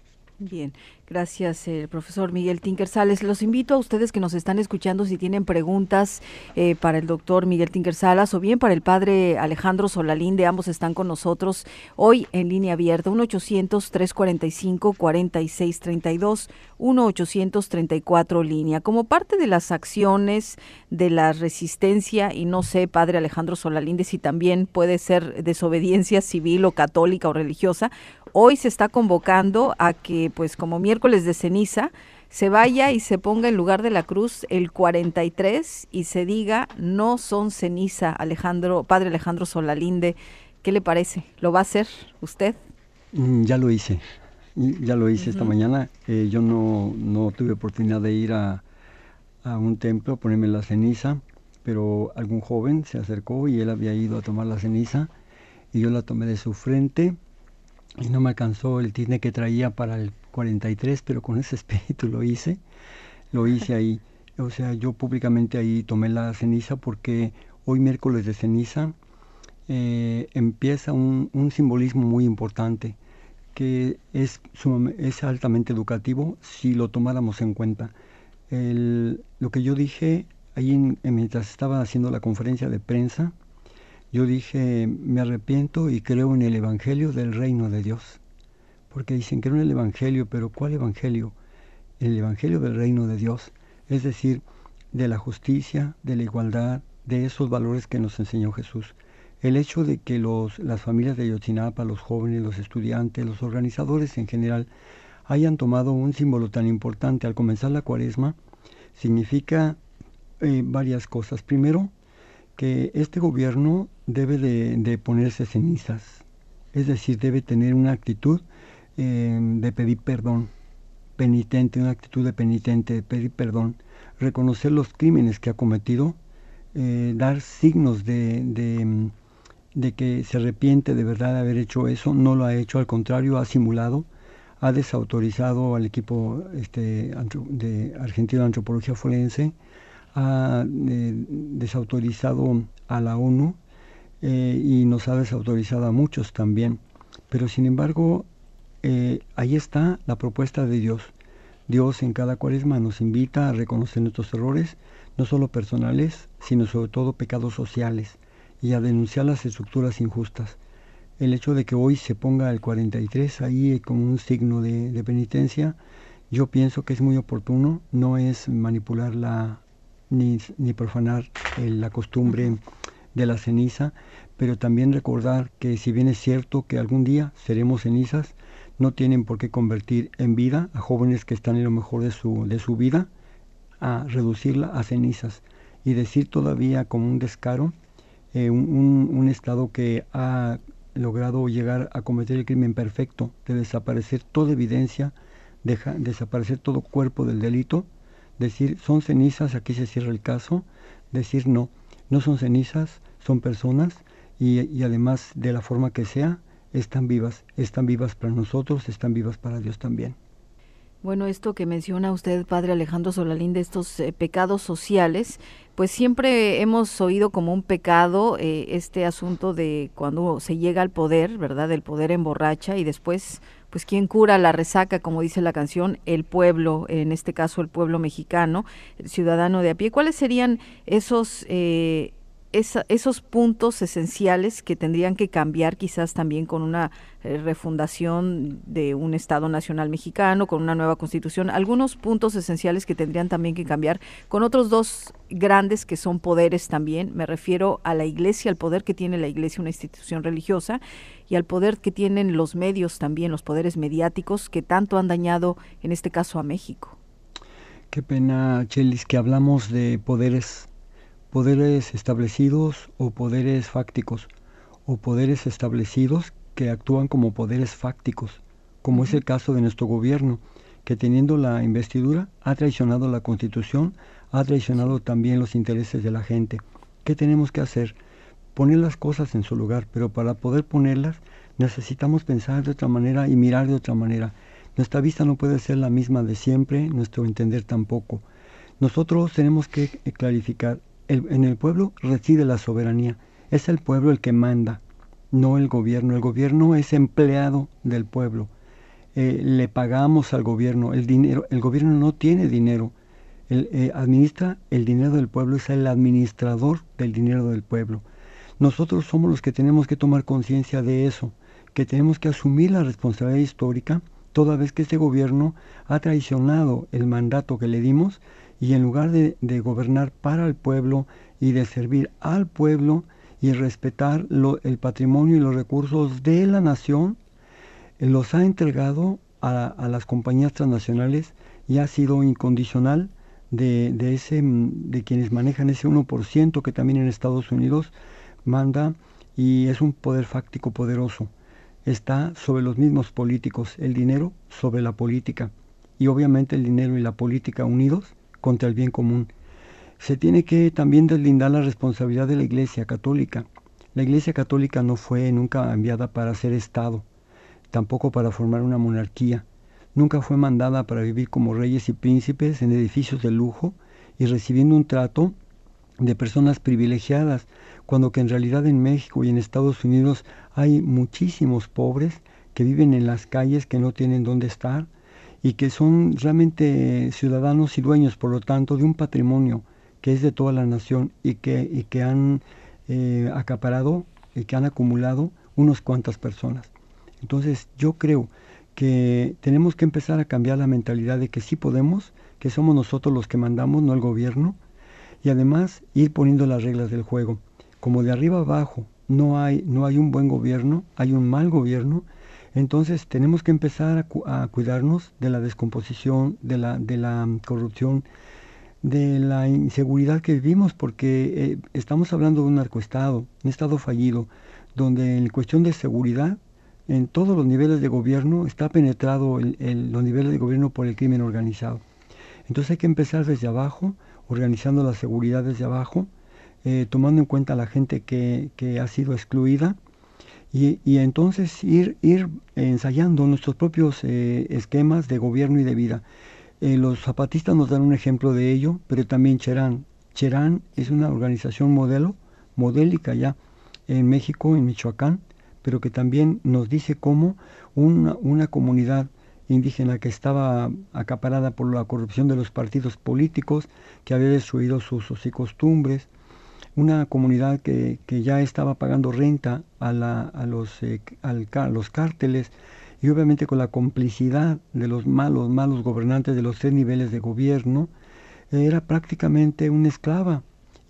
Bien, gracias, eh, profesor Miguel Tinker Salas. Los invito a ustedes que nos están escuchando, si tienen preguntas eh, para el doctor Miguel Tinker Salas o bien para el padre Alejandro Solalinde, ambos están con nosotros hoy en línea abierta, uno ochocientos, trescientos cuarenta y cinco, cuarenta y seis treinta y dos, uno ochocientos treinta y cuatro línea. Como parte de las acciones de la resistencia, y no sé, padre Alejandro Solalinde, si también puede ser desobediencia civil o católica o religiosa, hoy se está convocando a que, pues como miércoles de ceniza, se vaya y se ponga en lugar de la cruz el cuarenta y tres y se diga, no son ceniza, Alejandro, padre Alejandro Solalinde. ¿Qué le parece? ¿Lo va a hacer usted? Mm, ya lo hice, ya lo hice uh-huh. esta mañana. Eh, yo no, no tuve oportunidad de ir a, a un templo a ponerme la ceniza, pero algún joven se acercó y él había ido a tomar la ceniza y yo la tomé de su frente. Y no me alcanzó el tizne que traía para el cuarenta y tres, pero con ese espíritu lo hice, lo hice ahí. O sea, yo públicamente ahí tomé la ceniza porque hoy miércoles de ceniza eh, empieza un, un simbolismo muy importante que es, es altamente educativo si lo tomáramos en cuenta. El, lo que yo dije ahí en, en, mientras estaba haciendo la conferencia de prensa, yo dije, me arrepiento y creo en el Evangelio del Reino de Dios. Porque dicen, creo en el Evangelio, pero ¿cuál Evangelio? El Evangelio del Reino de Dios, es decir, de la justicia, de la igualdad, de esos valores que nos enseñó Jesús. El hecho de que los, las familias de Ayotzinapa, los jóvenes, los estudiantes, los organizadores en general, hayan tomado un símbolo tan importante al comenzar la Cuaresma, significa eh, varias cosas. Primero, que este gobierno debe de, de ponerse cenizas, es decir, debe tener una actitud eh, de pedir perdón, penitente, una actitud de penitente, de pedir perdón, reconocer los crímenes que ha cometido, eh, dar signos de, de, de que se arrepiente de verdad de haber hecho eso. No lo ha hecho, al contrario, ha simulado, ha desautorizado al equipo este, de argentino de antropología forense, ha eh, desautorizado a la ONU eh, y nos ha desautorizado a muchos también. Pero sin embargo, eh, ahí está la propuesta de Dios. Dios en cada Cuaresma nos invita a reconocer nuestros errores, no solo personales, sino sobre todo pecados sociales, y a denunciar las estructuras injustas. El hecho de que hoy se ponga el cuarenta y tres ahí como un signo de, de penitencia, yo pienso que es muy oportuno, no es manipular la, ni, ni profanar el, la costumbre de la ceniza, pero también recordar que si bien es cierto que algún día seremos cenizas, no tienen por qué convertir en vida a jóvenes que están en lo mejor de su, de su vida, a reducirla a cenizas, y decir todavía como un descaro, eh, un, un, un Estado que ha logrado llegar a cometer el crimen perfecto de desaparecer toda evidencia, deja, desaparecer todo cuerpo del delito, decir son cenizas, aquí se cierra el caso, decir no, no son cenizas, son personas, y, y además de la forma que sea, están vivas, están vivas para nosotros, están vivas para Dios también. Bueno, esto que menciona usted, padre Alejandro Solalín, de estos eh, pecados sociales, pues siempre hemos oído como un pecado eh, este asunto de cuando se llega al poder, ¿verdad? El poder emborracha y después, pues, ¿quién cura la resaca? Como dice la canción, el pueblo, en este caso el pueblo mexicano, el ciudadano de a pie. ¿Cuáles serían esos eh, Esa, esos puntos esenciales que tendrían que cambiar quizás también con una eh, refundación de un Estado Nacional Mexicano, con una nueva Constitución, algunos puntos esenciales que tendrían también que cambiar con otros dos grandes que son poderes también? Me refiero a la Iglesia, al poder que tiene la Iglesia, una institución religiosa, y al poder que tienen los medios también, los poderes mediáticos que tanto han dañado en este caso a México. Qué pena, Chelis, que hablamos de poderes poderes establecidos o poderes fácticos, o poderes establecidos que actúan como poderes fácticos, como uh-huh. es el caso de nuestro gobierno, que teniendo la investidura ha traicionado la Constitución, ha traicionado también los intereses de la gente. ¿Qué tenemos que hacer? Poner las cosas en su lugar, pero para poder ponerlas necesitamos pensar de otra manera y mirar de otra manera. Nuestra vista no puede ser la misma de siempre, nuestro entender tampoco. Nosotros tenemos que clarificar. El, en el pueblo reside la soberanía, es el pueblo el que manda, no el gobierno. El gobierno es empleado del pueblo, eh, le pagamos al gobierno, el dinero, el gobierno no tiene dinero, el, eh, administra el dinero del pueblo, es el administrador del dinero del pueblo. Nosotros somos los que tenemos que tomar conciencia de eso, que tenemos que asumir la responsabilidad histórica, toda vez que este gobierno ha traicionado el mandato que le dimos, y en lugar de, de gobernar para el pueblo y de servir al pueblo y respetar lo, el patrimonio y los recursos de la nación, eh, los ha entregado a, a las compañías transnacionales y ha sido incondicional de, de, ese, de quienes manejan ese uno por ciento que también en Estados Unidos manda, y es un poder fáctico poderoso. Está sobre los mismos políticos, el dinero sobre la política, y obviamente el dinero y la política unidos contra el bien común. Se tiene que también deslindar la responsabilidad de la Iglesia Católica. La Iglesia Católica no fue nunca enviada para ser Estado, tampoco para formar una monarquía. Nunca fue mandada para vivir como reyes y príncipes en edificios de lujo y recibiendo un trato de personas privilegiadas, cuando que en realidad en México y en Estados Unidos hay muchísimos pobres que viven en las calles, que no tienen dónde estar, y que son realmente ciudadanos y dueños, por lo tanto, de un patrimonio que es de toda la nación y que, y que han eh, acaparado y que han acumulado unas cuantas personas. Entonces yo creo que tenemos que empezar a cambiar la mentalidad de que sí podemos, que somos nosotros los que mandamos, no el gobierno, y además ir poniendo las reglas del juego. Como de arriba abajo no hay, no hay un buen gobierno, hay un mal gobierno, entonces tenemos que empezar a, cu a cuidarnos de la descomposición, de la, de la corrupción, de la inseguridad que vivimos, porque eh, estamos hablando de un narcoestado, un estado fallido, donde en cuestión de seguridad, en todos los niveles de gobierno, está penetrado el, el, los niveles de gobierno por el crimen organizado. Entonces hay que empezar desde abajo, organizando la seguridad desde abajo, eh, tomando en cuenta a la gente que, que ha sido excluida, y, y entonces ir, ir ensayando nuestros propios eh, esquemas de gobierno y de vida. Eh, los zapatistas nos dan un ejemplo de ello, pero también Cherán. Cherán es una organización modelo, modélica ya en México, en Michoacán, pero que también nos dice cómo una, una comunidad indígena que estaba acaparada por la corrupción de los partidos políticos, que había destruido sus usos y costumbres, una comunidad que, que ya estaba pagando renta a, la, a, los, eh, al, a los cárteles, y obviamente con la complicidad de los malos, malos gobernantes de los tres niveles de gobierno, era prácticamente una esclava,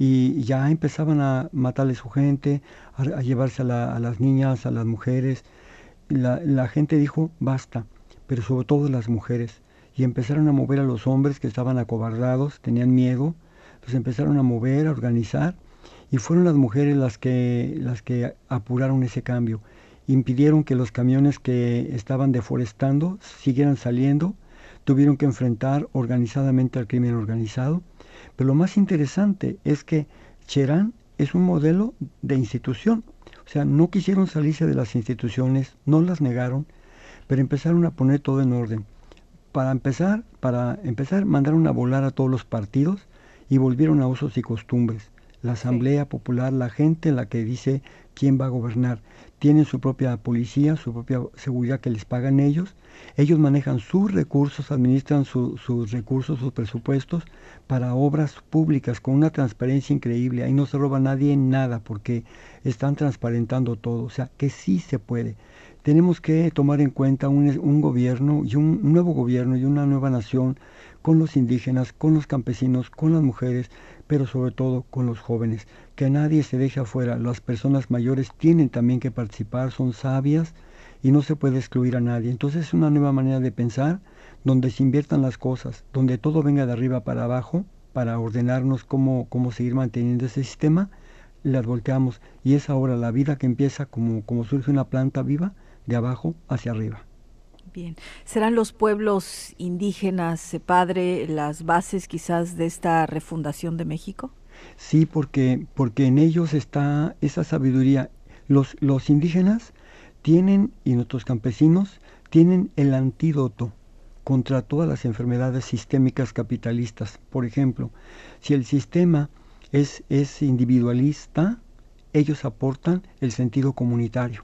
y ya empezaban a matarle su gente, a, a llevarse a, la, a las niñas, a las mujeres. La, la gente dijo basta, pero sobre todo las mujeres, y empezaron a mover a los hombres que estaban acobardados, tenían miedo, los empezaron a mover, a organizar, y fueron las mujeres las que, las que apuraron ese cambio, impidieron que los camiones que estaban deforestando siguieran saliendo, tuvieron que enfrentar organizadamente al crimen organizado. Pero lo más interesante es que Cherán es un modelo de institución, o sea, no quisieron salirse de las instituciones, no las negaron, pero empezaron a poner todo en orden. Para empezar, para empezar mandaron a volar a todos los partidos y volvieron a usos y costumbres. La Asamblea sí. Popular, la gente la que dice quién va a gobernar, tienen su propia policía, su propia seguridad que les pagan ellos, ellos manejan sus recursos, administran su, sus recursos, sus presupuestos para obras públicas con una transparencia increíble. Ahí no se roba nadie nada porque están transparentando todo, o sea que sí se puede. Tenemos que tomar en cuenta un, un gobierno y un, un nuevo gobierno y una nueva nación con los indígenas, con los campesinos, con las mujeres, pero sobre todo con los jóvenes. Que nadie se deje afuera. Las personas mayores tienen también que participar, son sabias y no se puede excluir a nadie. Entonces es una nueva manera de pensar donde se inviertan las cosas, donde todo venga de arriba para abajo para ordenarnos cómo, cómo seguir manteniendo ese sistema. Las volteamos y es ahora la vida que empieza como, como surge una planta viva de abajo hacia arriba. Bien, ¿serán los pueblos indígenas, eh, padre, las bases quizás de esta refundación de México? Sí, porque, porque en ellos está esa sabiduría. Los, los indígenas tienen, y nuestros campesinos, tienen el antídoto contra todas las enfermedades sistémicas capitalistas. Por ejemplo, si el sistema es, es individualista, ellos aportan el sentido comunitario.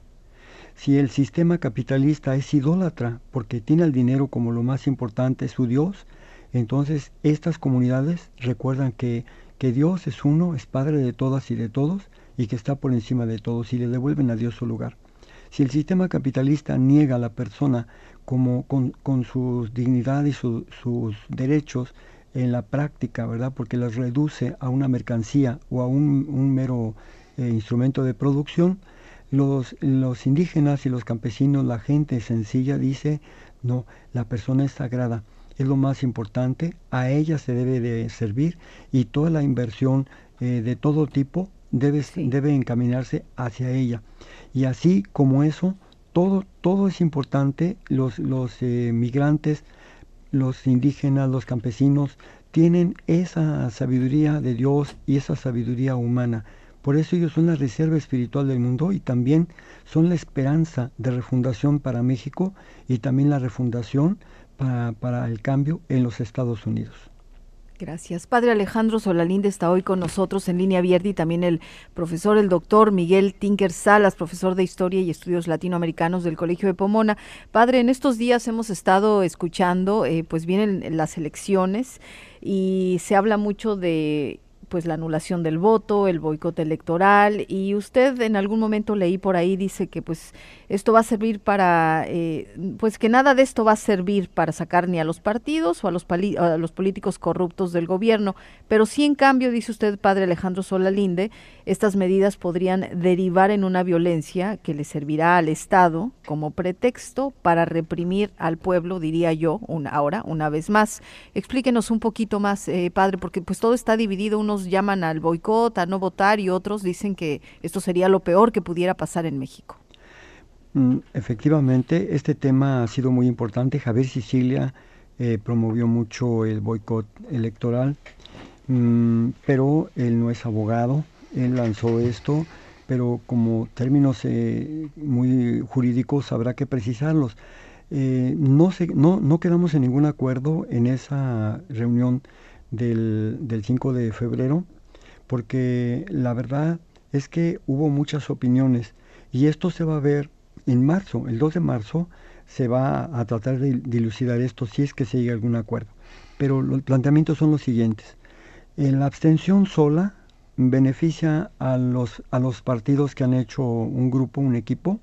Si el sistema capitalista es idólatra porque tiene el dinero como lo más importante, su Dios, entonces estas comunidades recuerdan que, que Dios es uno, es Padre de todas y de todos y que está por encima de todos y le devuelven a Dios su lugar. Si el sistema capitalista niega a la persona como con, con su dignidad y su, sus derechos en la práctica, ¿verdad? Porque las reduce a una mercancía o a un, un mero eh, instrumento de producción, Los, los indígenas y los campesinos, la gente sencilla dice, no, la persona es sagrada, es lo más importante, a ella se debe de servir y toda la inversión eh, de todo tipo debe, sí. debe encaminarse hacia ella. Y así como eso, todo, todo es importante, los, los eh, migrantes, los indígenas, los campesinos, tienen esa sabiduría de Dios y esa sabiduría humana. Por eso ellos son la reserva espiritual del mundo y también son la esperanza de refundación para México y también la refundación para, para el cambio en los Estados Unidos. Gracias. Padre Alejandro Solalinde está hoy con nosotros en Línea Abierta, y también el profesor, el doctor Miguel Tinker Salas, profesor de Historia y Estudios Latinoamericanos del Colegio de Pomona. Padre, en estos días hemos estado escuchando, eh, pues vienen las elecciones y se habla mucho de pues la anulación del voto, el boicot electoral, y usted en algún momento leí por ahí, dice que pues esto va a servir para, eh, pues que nada de esto va a servir para sacar ni a los partidos o a los, pali- a los políticos corruptos del gobierno, pero sí en cambio, dice usted, padre Alejandro Solalinde, estas medidas podrían derivar en una violencia que le servirá al Estado como pretexto para reprimir al pueblo, diría yo, una, ahora, una vez más. Explíquenos un poquito más, eh, padre, porque pues todo está dividido, unos llaman al boicot, a no votar, y otros dicen que esto sería lo peor que pudiera pasar en México. Mm, efectivamente, este tema ha sido muy importante. Javier Sicilia eh, promovió mucho el boicot electoral, mm, pero él no es abogado, él lanzó esto, pero como términos eh, muy jurídicos habrá que precisarlos. Eh, no, se, no, no quedamos en ningún acuerdo en esa reunión del, del cinco de febrero, porque la verdad es que hubo muchas opiniones, y esto se va a ver en marzo. El dos de marzo se va a tratar de dilucidar esto, si es que se llega a algún acuerdo. Pero los planteamientos son los siguientes. En la abstención sola beneficia a los, a los partidos que han hecho un grupo, un equipo,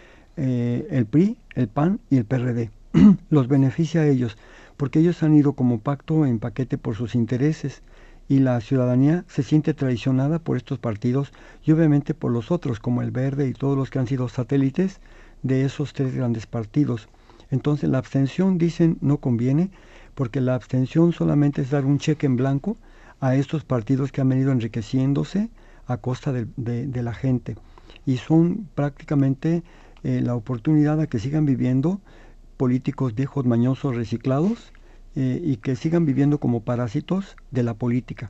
eh, el P R I, el P A N y el P R D. Los beneficia a ellos, porque ellos han ido como pacto en paquete por sus intereses, y la ciudadanía se siente traicionada por estos partidos y obviamente por los otros, como el Verde y todos los que han sido satélites de esos tres grandes partidos. Entonces la abstención, dicen, no conviene, porque la abstención solamente es dar un cheque en blanco a estos partidos que han venido enriqueciéndose a costa de, de, de la gente, y son prácticamente eh, la oportunidad a que sigan viviendo políticos viejos, mañosos, reciclados, eh, y que sigan viviendo como parásitos de la política.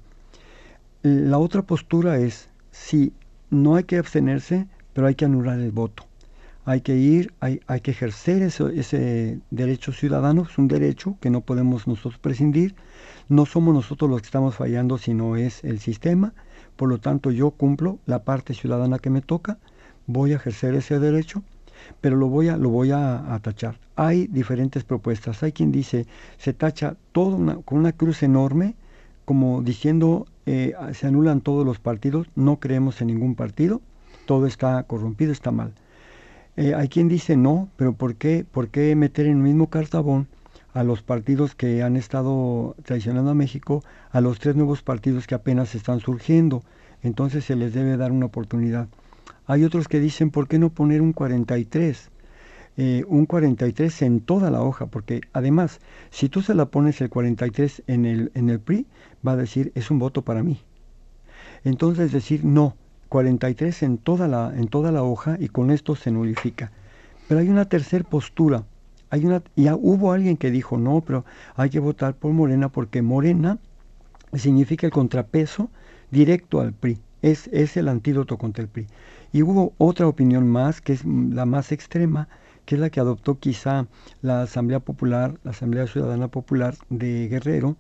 La otra postura es, sí, no hay que abstenerse, pero hay que anular el voto. Hay que ir, hay, hay que ejercer ese, ese derecho ciudadano, es un derecho que no podemos nosotros prescindir. No somos nosotros los que estamos fallando, sino es el sistema. Por lo tanto, yo cumplo la parte ciudadana que me toca, voy a ejercer ese derecho, pero lo voy a, lo voy a, a tachar. Hay diferentes propuestas. Hay quien dice, se tacha todo una, con una cruz enorme, como diciendo, eh, se anulan todos los partidos, no creemos en ningún partido, todo está corrompido, está mal. Eh, hay quien dice no, pero ¿por qué, ¿por qué meter en el mismo cartabón a los partidos que han estado traicionando a México, a los tres nuevos partidos que apenas están surgiendo? Entonces se les debe dar una oportunidad. Hay otros que dicen, ¿por qué no poner un cuarenta y tres? Eh, un cuarenta y tres en toda la hoja, porque además, si tú se la pones el cuarenta y tres en el, en el P R I, va a decir, es un voto para mí. Entonces decir, no, cuarenta y tres en toda la, en toda la hoja, y con esto se nulifica. Pero hay una tercera postura. Hay una, ya hubo alguien que dijo, no, pero hay que votar por Morena, porque Morena significa el contrapeso directo al P R I. Es, es el antídoto contra el P R I. Y hubo otra opinión más, que es la más extrema, que es la que adoptó quizá la Asamblea Popular, la Asamblea Ciudadana Popular de Guerrero,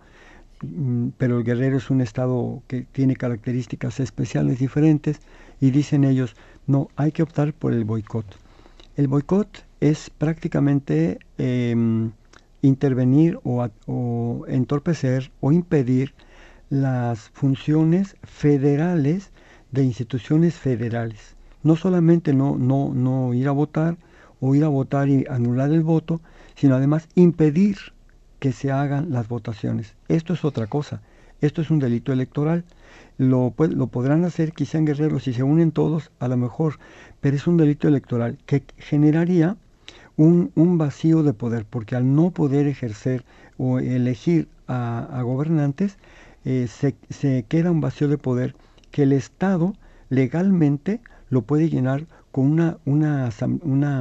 pero el Guerrero es un estado que tiene características especiales diferentes, y dicen ellos, no, hay que optar por el boicot. El boicot es prácticamente eh, intervenir o, o entorpecer o impedir las funciones federales de instituciones federales. No solamente no, no, no ir a votar o ir a votar y anular el voto, sino además impedir que se hagan las votaciones. Esto es otra cosa. Esto es un delito electoral. Lo, pues, lo podrán hacer quizá en Guerrero si se unen todos, a lo mejor, pero es un delito electoral que generaría un, un vacío de poder, porque al no poder ejercer o elegir a, a gobernantes, eh, se, se queda un vacío de poder que el Estado legalmente lo puede llenar con una, una, una,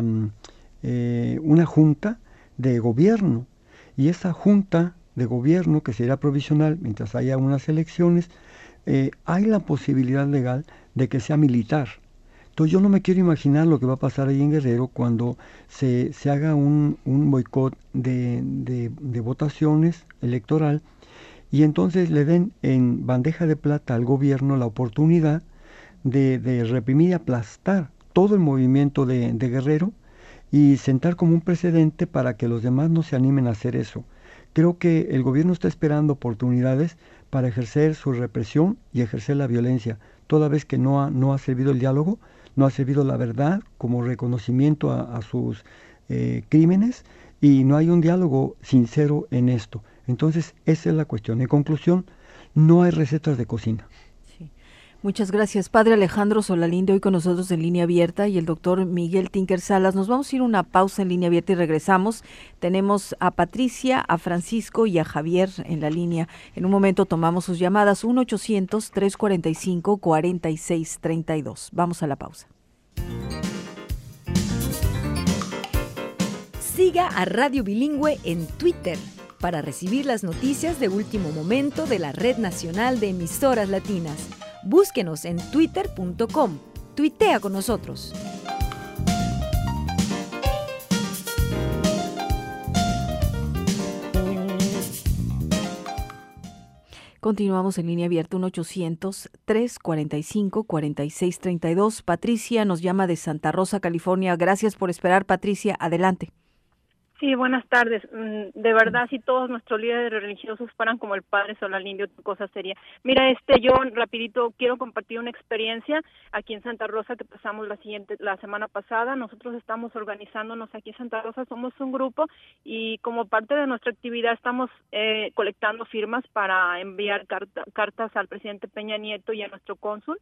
eh, una junta de gobierno. Y esa junta de gobierno, que será provisional mientras haya unas elecciones, eh, hay la posibilidad legal de que sea militar. Entonces yo no me quiero imaginar lo que va a pasar ahí en Guerrero cuando se, se haga un, un boicot de, de, de votaciones electoral, y entonces le den en bandeja de plata al gobierno la oportunidad de, de reprimir y aplastar todo el movimiento de, de Guerrero y sentar como un precedente para que los demás no se animen a hacer eso. Creo que el gobierno está esperando oportunidades para ejercer su represión y ejercer la violencia, toda vez que no ha, no ha servido el diálogo, no ha servido la verdad como reconocimiento a, a sus eh, crímenes, y no hay un diálogo sincero en esto. Entonces, esa es la cuestión. En conclusión, no hay recetas de cocina. Sí. Muchas gracias, padre Alejandro Solalinde, hoy con nosotros en Línea Abierta, y el doctor Miguel Tinker Salas. Nos vamos a ir a una pausa en Línea Abierta y regresamos. Tenemos a Patricia, a Francisco y a Javier en la línea. En un momento tomamos sus llamadas, uno ochocientos, trescientos cuarenta y cinco, cuarenta y seis treinta y dos. Vamos a la pausa. Siga a Radio Bilingüe en Twitter para recibir las noticias de último momento de la Red Nacional de Emisoras Latinas. Búsquenos en twitter punto com. Tuitea con nosotros. Continuamos en Línea Abierta, uno ochocientos, trescientos cuarenta y cinco, cuarenta y seis treinta y dos. Patricia nos llama de Santa Rosa, California. Gracias por esperar, Patricia. Adelante. Sí, buenas tardes. De verdad, si todos nuestros líderes religiosos fueran como el padre Solalinde, otra cosa sería. Mira, este, yo rapidito quiero compartir una experiencia aquí en Santa Rosa que pasamos la siguiente, la semana pasada. Nosotros estamos organizándonos aquí en Santa Rosa, somos un grupo y como parte de nuestra actividad estamos eh, colectando firmas para enviar carta, cartas al presidente Peña Nieto y a nuestro cónsul.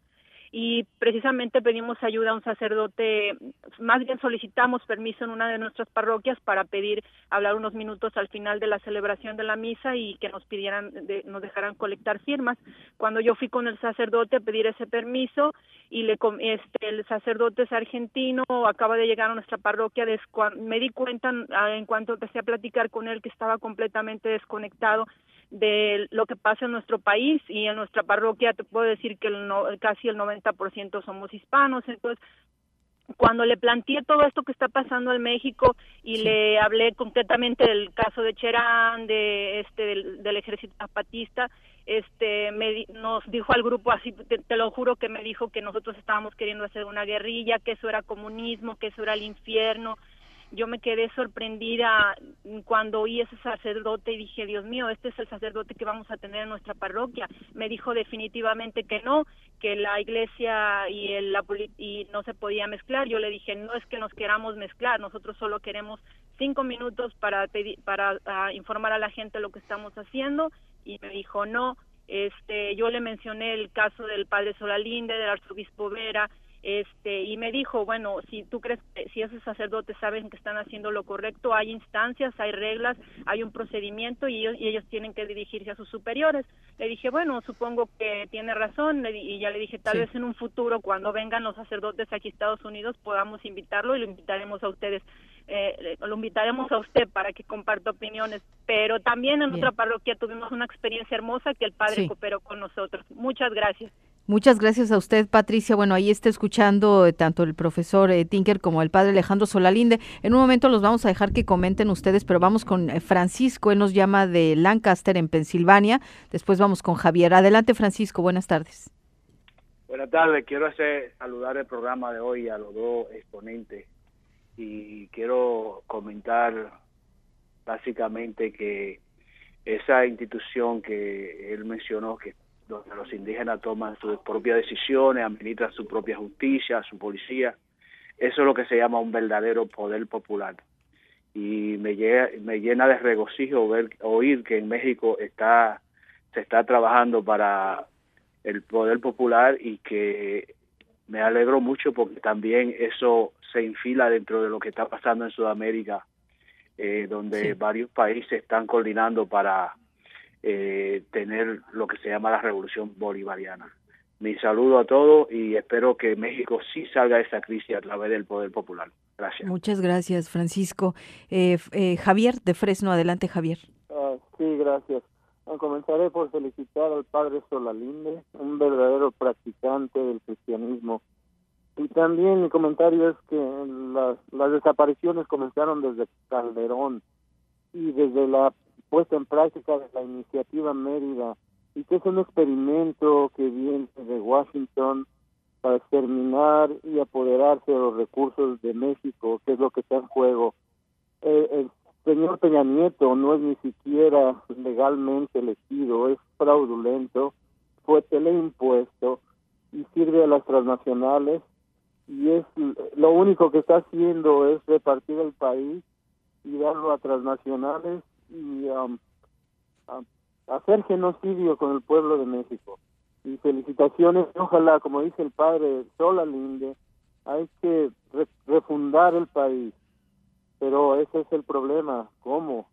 Y precisamente pedimos ayuda a un sacerdote, más bien solicitamos permiso en una de nuestras parroquias para pedir hablar unos minutos al final de la celebración de la misa y que nos pidieran, de, nos dejaran colectar firmas. Cuando yo fui con el sacerdote a pedir ese permiso y le este el sacerdote es argentino, acaba de llegar a nuestra parroquia, me di cuenta en cuanto empecé a platicar con él que estaba completamente desconectado de lo que pasa en nuestro país, y en nuestra parroquia te puedo decir que el no, casi el noventa por ciento somos hispanos. Entonces, cuando le planteé todo esto que está pasando en México y sí. le hablé concretamente del caso de Cherán, de este del, del ejército zapatista, este me nos dijo al grupo así, te, te lo juro que me dijo que nosotros estábamos queriendo hacer una guerrilla, que eso era comunismo, que eso era el infierno. Yo me quedé sorprendida cuando oí ese sacerdote y dije, Dios mío, este es el sacerdote que vamos a tener en nuestra parroquia. Me dijo definitivamente que no, que la iglesia y, el, la, y no se podía mezclar. Yo le dije, no es que nos queramos mezclar, nosotros solo queremos cinco minutos para, pedir, para uh, informar a la gente lo que estamos haciendo. Y me dijo, no. Este, yo le mencioné el caso del padre Solalinde, del arzobispo Vera, Este, y me dijo, bueno, si tú crees que si esos sacerdotes saben que están haciendo lo correcto, hay instancias, hay reglas, hay un procedimiento y ellos, y ellos tienen que dirigirse a sus superiores. Le dije, bueno, supongo que tiene razón, y ya le dije, tal sí. vez en un futuro, cuando vengan los sacerdotes aquí a Estados Unidos, podamos invitarlo y lo invitaremos a ustedes, eh, lo invitaremos a usted para que comparta opiniones. Pero también en Bien. otra parroquia tuvimos una experiencia hermosa que el padre sí. cooperó con nosotros. Muchas gracias. Muchas gracias a usted, Patricia. Bueno, ahí está escuchando eh, tanto el profesor eh, Tinker como el padre Alejandro Solalinde. En un momento los vamos a dejar que comenten ustedes, pero vamos con eh, Francisco. Él nos llama de Lancaster, en Pensilvania. Después vamos con Javier. Adelante, Francisco. Buenas tardes. Buenas tardes. Quiero hacer saludar el programa de hoy a los dos exponentes y quiero comentar básicamente que esa institución que él mencionó, que donde los indígenas toman sus propias decisiones, administran su propia justicia, su policía, eso es lo que se llama un verdadero poder popular. Y me llena, me llena de regocijo ver, oír que en México está se está trabajando para el poder popular, y que me alegro mucho porque también eso se infila dentro de lo que está pasando en Sudamérica, eh, donde sí. varios países están coordinando para Eh, tener lo que se llama la revolución bolivariana. Mi saludo a todos y espero que México sí salga de esa crisis a través del poder popular. Gracias. Muchas gracias, Francisco. Eh, eh, Javier de Fresno, adelante, Javier. Uh, sí, gracias. Uh, comenzaré por felicitar al padre Solalinde, un verdadero practicante del cristianismo. Y también mi comentario es que las, las desapariciones comenzaron desde Calderón, y desde la puesta en práctica de la iniciativa Mérida, y que es un experimento que viene de Washington para exterminar y apoderarse de los recursos de México, que es lo que está en juego. Eh, el señor Peña Nieto no es ni siquiera legalmente elegido, es fraudulento, fue teleimpuesto y sirve a las transnacionales, y es lo único que está haciendo es repartir el país y darlo a transnacionales y um, um, hacer genocidio con el pueblo de México. Y felicitaciones, ojalá, como dice el padre Sola Linde, hay que re- refundar el país, pero ese es el problema, ¿cómo?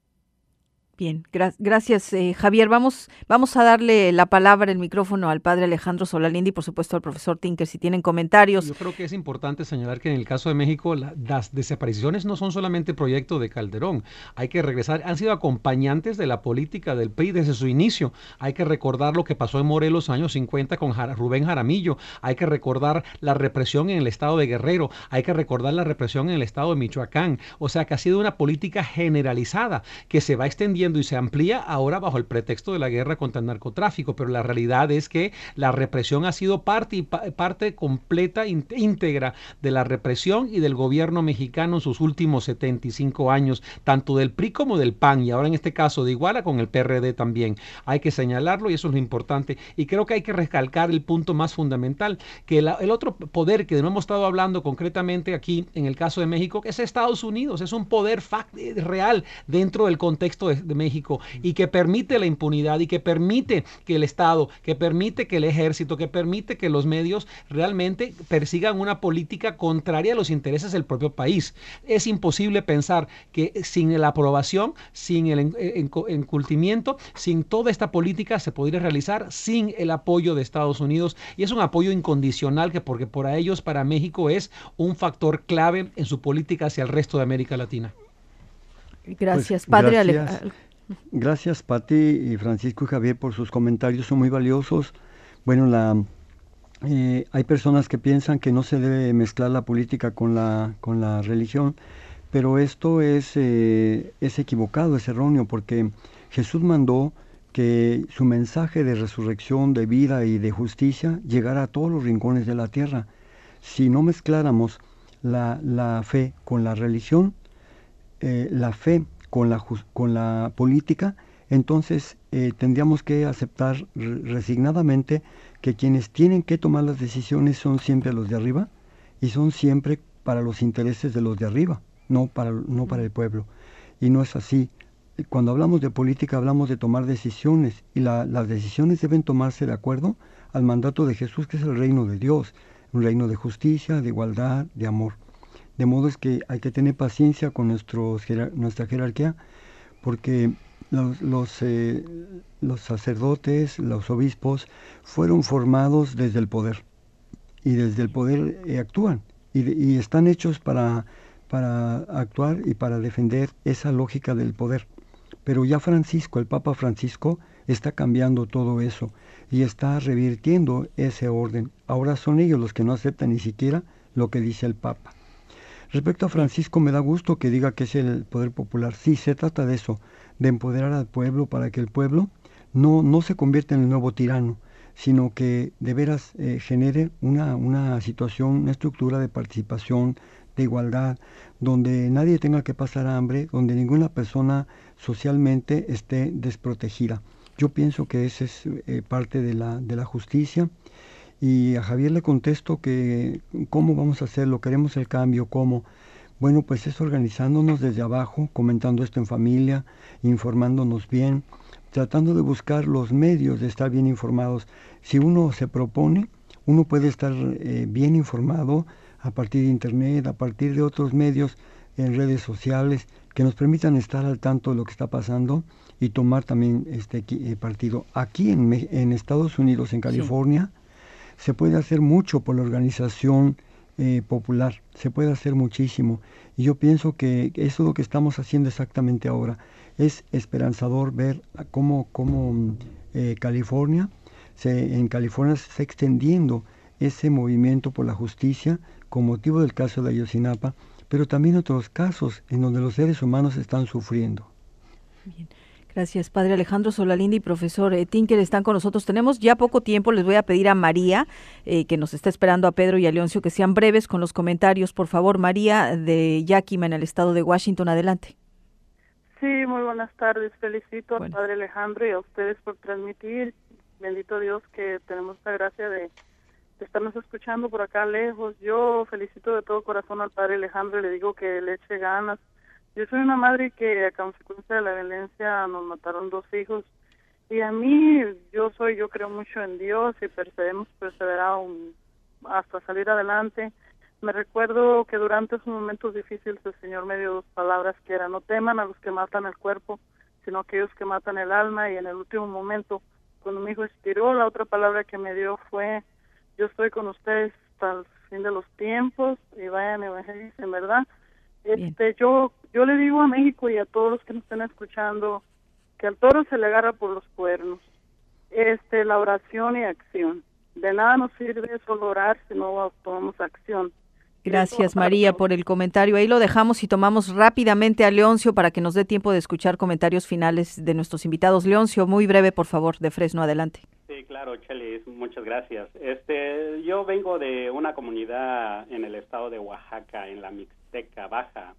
Bien, gra- gracias eh, Javier. Vamos, vamos a darle la palabra, el micrófono al padre Alejandro Sola Linde y por supuesto al profesor Tinker si tienen comentarios. Yo creo que es importante señalar que en el caso de México la, las desapariciones no son solamente proyecto de Calderón. Hay que regresar, han sido acompañantes de la política del P R I desde su inicio. Hay que recordar lo que pasó en Morelos en los años cincuenta con Jara, Rubén Jaramillo. Hay que recordar la represión en el estado de Guerrero. Hay que recordar la represión en el estado de Michoacán. O sea que ha sido una política generalizada que se va extendiendo y se amplía ahora bajo el pretexto de la guerra contra el narcotráfico, pero la realidad es que la represión ha sido parte y pa- parte completa, íntegra de la represión y del gobierno mexicano en sus últimos setenta y cinco años, tanto del P R I como del P A N, y ahora en este caso de Iguala con el P R D también. Hay que señalarlo y eso es lo importante, y creo que hay que recalcar el punto más fundamental, que la, el otro poder que no hemos estado hablando concretamente aquí en el caso de México es Estados Unidos, es un poder fact, real dentro del contexto de, de México y que permite la impunidad y que permite que el Estado, que permite que el ejército, que permite que los medios realmente persigan una política contraria a los intereses del propio país. Es imposible pensar que sin la aprobación, sin el encumplimiento, sin toda esta política se podría realizar sin el apoyo de Estados Unidos, y es un apoyo incondicional que porque para ellos, para México es un factor clave en su política hacia el resto de América Latina. Gracias, Pues, padre gracias. Ale- Gracias, Pati y Francisco y Javier, por sus comentarios, son muy valiosos. Bueno, la, eh, hay personas que piensan que no se debe mezclar la política con la, con la religión, pero esto es, eh, es equivocado, es erróneo, porque Jesús mandó que su mensaje de resurrección, de vida y de justicia llegara a todos los rincones de la tierra. Si no mezcláramos la, la fe con la religión, eh, la fe con la, con la política, entonces eh, tendríamos que aceptar re- resignadamente que quienes tienen que tomar las decisiones son siempre los de arriba y son siempre para los intereses de los de arriba, no para, no para el pueblo. Y no es así. Cuando hablamos de política hablamos de tomar decisiones y la, las decisiones deben tomarse de acuerdo al mandato de Jesús, que es el reino de Dios, un reino de justicia, de igualdad, de amor. De modo es que hay que tener paciencia con nuestros, nuestra jerarquía, porque los, los, eh, los sacerdotes, los obispos, fueron formados desde el poder, y desde el poder eh, actúan, y, y están hechos para, para actuar y para defender esa lógica del poder. Pero ya Francisco, el Papa Francisco, está cambiando todo eso, y está revirtiendo ese orden. Ahora son ellos los que no aceptan ni siquiera lo que dice el Papa. Respecto a Francisco, me da gusto que diga que es el poder popular. Sí, se trata de eso, de empoderar al pueblo para que el pueblo no, no se convierta en el nuevo tirano, sino que de veras eh, genere una, una situación, una estructura de participación, de igualdad, donde nadie tenga que pasar hambre, donde ninguna persona socialmente esté desprotegida. Yo pienso que esa es eh, parte de la, de la justicia. Y a Javier le contesto que cómo vamos a hacerlo, queremos el cambio, cómo. Bueno, pues es organizándonos desde abajo, comentando esto en familia, informándonos bien, tratando de buscar los medios de estar bien informados. Si uno se propone, uno puede estar eh, bien informado a partir de internet, a partir de otros medios en redes sociales que nos permitan estar al tanto de lo que está pasando y tomar también este eh, partido. Aquí en, en Estados Unidos, en California, sí, se puede hacer mucho por la organización eh, popular, se puede hacer muchísimo. Y yo pienso que eso es lo que estamos haciendo exactamente ahora. Es esperanzador ver cómo, cómo eh, California, se, en California se está extendiendo ese movimiento por la justicia con motivo del caso de Ayotzinapa, pero también otros casos en donde los seres humanos están sufriendo. Bien. Gracias, padre Alejandro Solalinde y profesor eh, Tinker están con nosotros. Tenemos ya poco tiempo, les voy a pedir a María, eh, que nos está esperando, a Pedro y a Leoncio, que sean breves con los comentarios. Por favor, María de Yakima, en el estado de Washington, adelante. Sí, muy buenas tardes. Felicito bueno. al padre Alejandro y a ustedes por transmitir. Bendito Dios que tenemos la gracia de, de estarnos escuchando por acá lejos. Yo felicito de todo corazón al padre Alejandro y le digo que le eche ganas. Yo soy una madre que a consecuencia de la violencia nos mataron dos hijos y a mí, yo soy, yo creo mucho en Dios y perseveramos, perseverado hasta salir adelante. Me recuerdo que durante esos momentos difíciles el Señor me dio dos palabras que eran: no teman a los que matan el cuerpo, sino a aquellos que matan el alma. Y en el último momento, cuando mi hijo expiró, la otra palabra que me dio fue: yo estoy con ustedes hasta el fin de los tiempos y vayan evangelicen, ¿verdad? Este, yo yo le digo a México y a todos los que nos estén escuchando que al toro se le agarra por los cuernos. Este, la oración y acción. De nada nos sirve solo orar si no tomamos acción. Gracias, María, por el comentario. Ahí lo dejamos y tomamos rápidamente a Leoncio para que nos dé tiempo de escuchar comentarios finales de nuestros invitados. Leoncio, muy breve, por favor, de Fresno, adelante. Sí, claro, Chelis, muchas gracias. Este, yo vengo de una comunidad en el estado de Oaxaca, en la Mixteca Baja,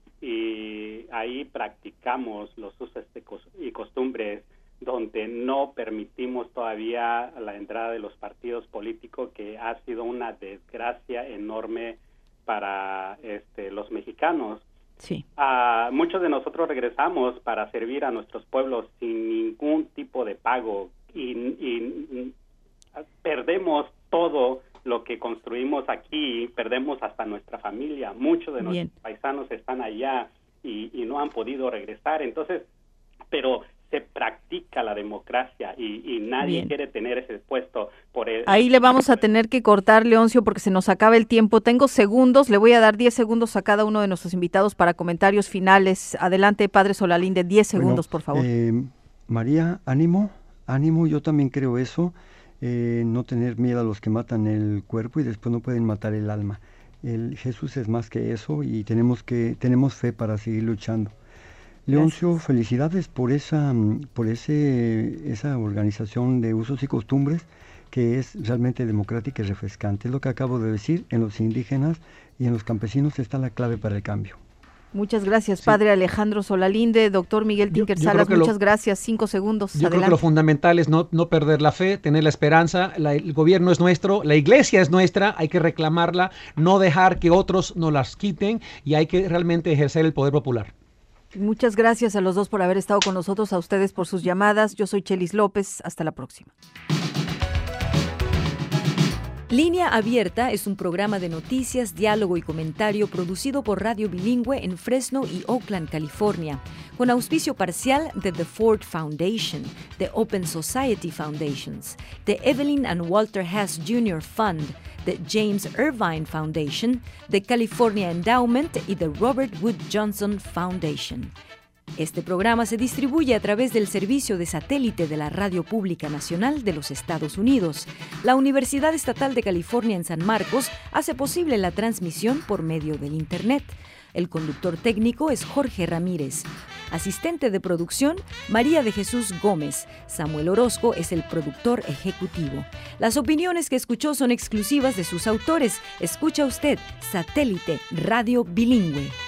y ahí practicamos los usos y costumbres donde no permitimos todavía la entrada de los partidos políticos, que ha sido una desgracia enorme para este, los mexicanos. Sí. Uh, muchos de nosotros regresamos para servir a nuestros pueblos sin ningún tipo de pago y, y, y perdemos todo lo que construimos aquí, perdemos hasta nuestra familia. Muchos de Bien. nuestros paisanos están allá y, y no han podido regresar. Entonces, pero se practica la democracia y, y nadie Bien. quiere tener ese puesto por él. Ahí le vamos a tener que cortar, Leoncio, porque se nos acaba el tiempo. Tengo segundos, le voy a dar diez segundos a cada uno de nuestros invitados para comentarios finales. Adelante, padre Solalinde, diez segundos, bueno, por favor. Eh, María, ánimo, ánimo, yo también creo eso. Eh, no tener miedo a los que matan el cuerpo y después no pueden matar el alma. El Jesús es más que eso y tenemos que tenemos fe para seguir luchando. Leoncio, Gracias. Felicidades por esa por ese esa organización de usos y costumbres que es realmente democrática y refrescante. Es lo que acabo de decir, en los indígenas y en los campesinos está la clave para el cambio. Muchas gracias, Sí. padre Alejandro Solalinde. Doctor Miguel Tinker Yo- yo Salas, creo que muchas lo- gracias. Cinco segundos, Yo creo que adelante. lo fundamental es no, no perder la fe, tener la esperanza. La- el gobierno es nuestro, la iglesia es nuestra, hay que reclamarla, no dejar que otros nos las quiten y hay que realmente ejercer el poder popular. Muchas gracias a los dos por haber estado con nosotros, a ustedes por sus llamadas. Yo soy Chelis López. Hasta la próxima. Línea Abierta es un programa de noticias, diálogo y comentario producido por Radio Bilingüe en Fresno y Oakland, California, con auspicio parcial de The Ford Foundation, The Open Society Foundations, The Evelyn and Walter Hess junior Fund, The James Irvine Foundation, The California Endowment y The Robert Wood Johnson Foundation. Este programa se distribuye a través del servicio de satélite de la Radio Pública Nacional de los Estados Unidos. La Universidad Estatal de California en San Marcos hace posible la transmisión por medio del Internet. El conductor técnico es Jorge Ramírez. Asistente de producción, María de Jesús Gómez. Samuel Orozco es el productor ejecutivo. Las opiniones que escuchó son exclusivas de sus autores. Escucha usted Satélite Radio Bilingüe.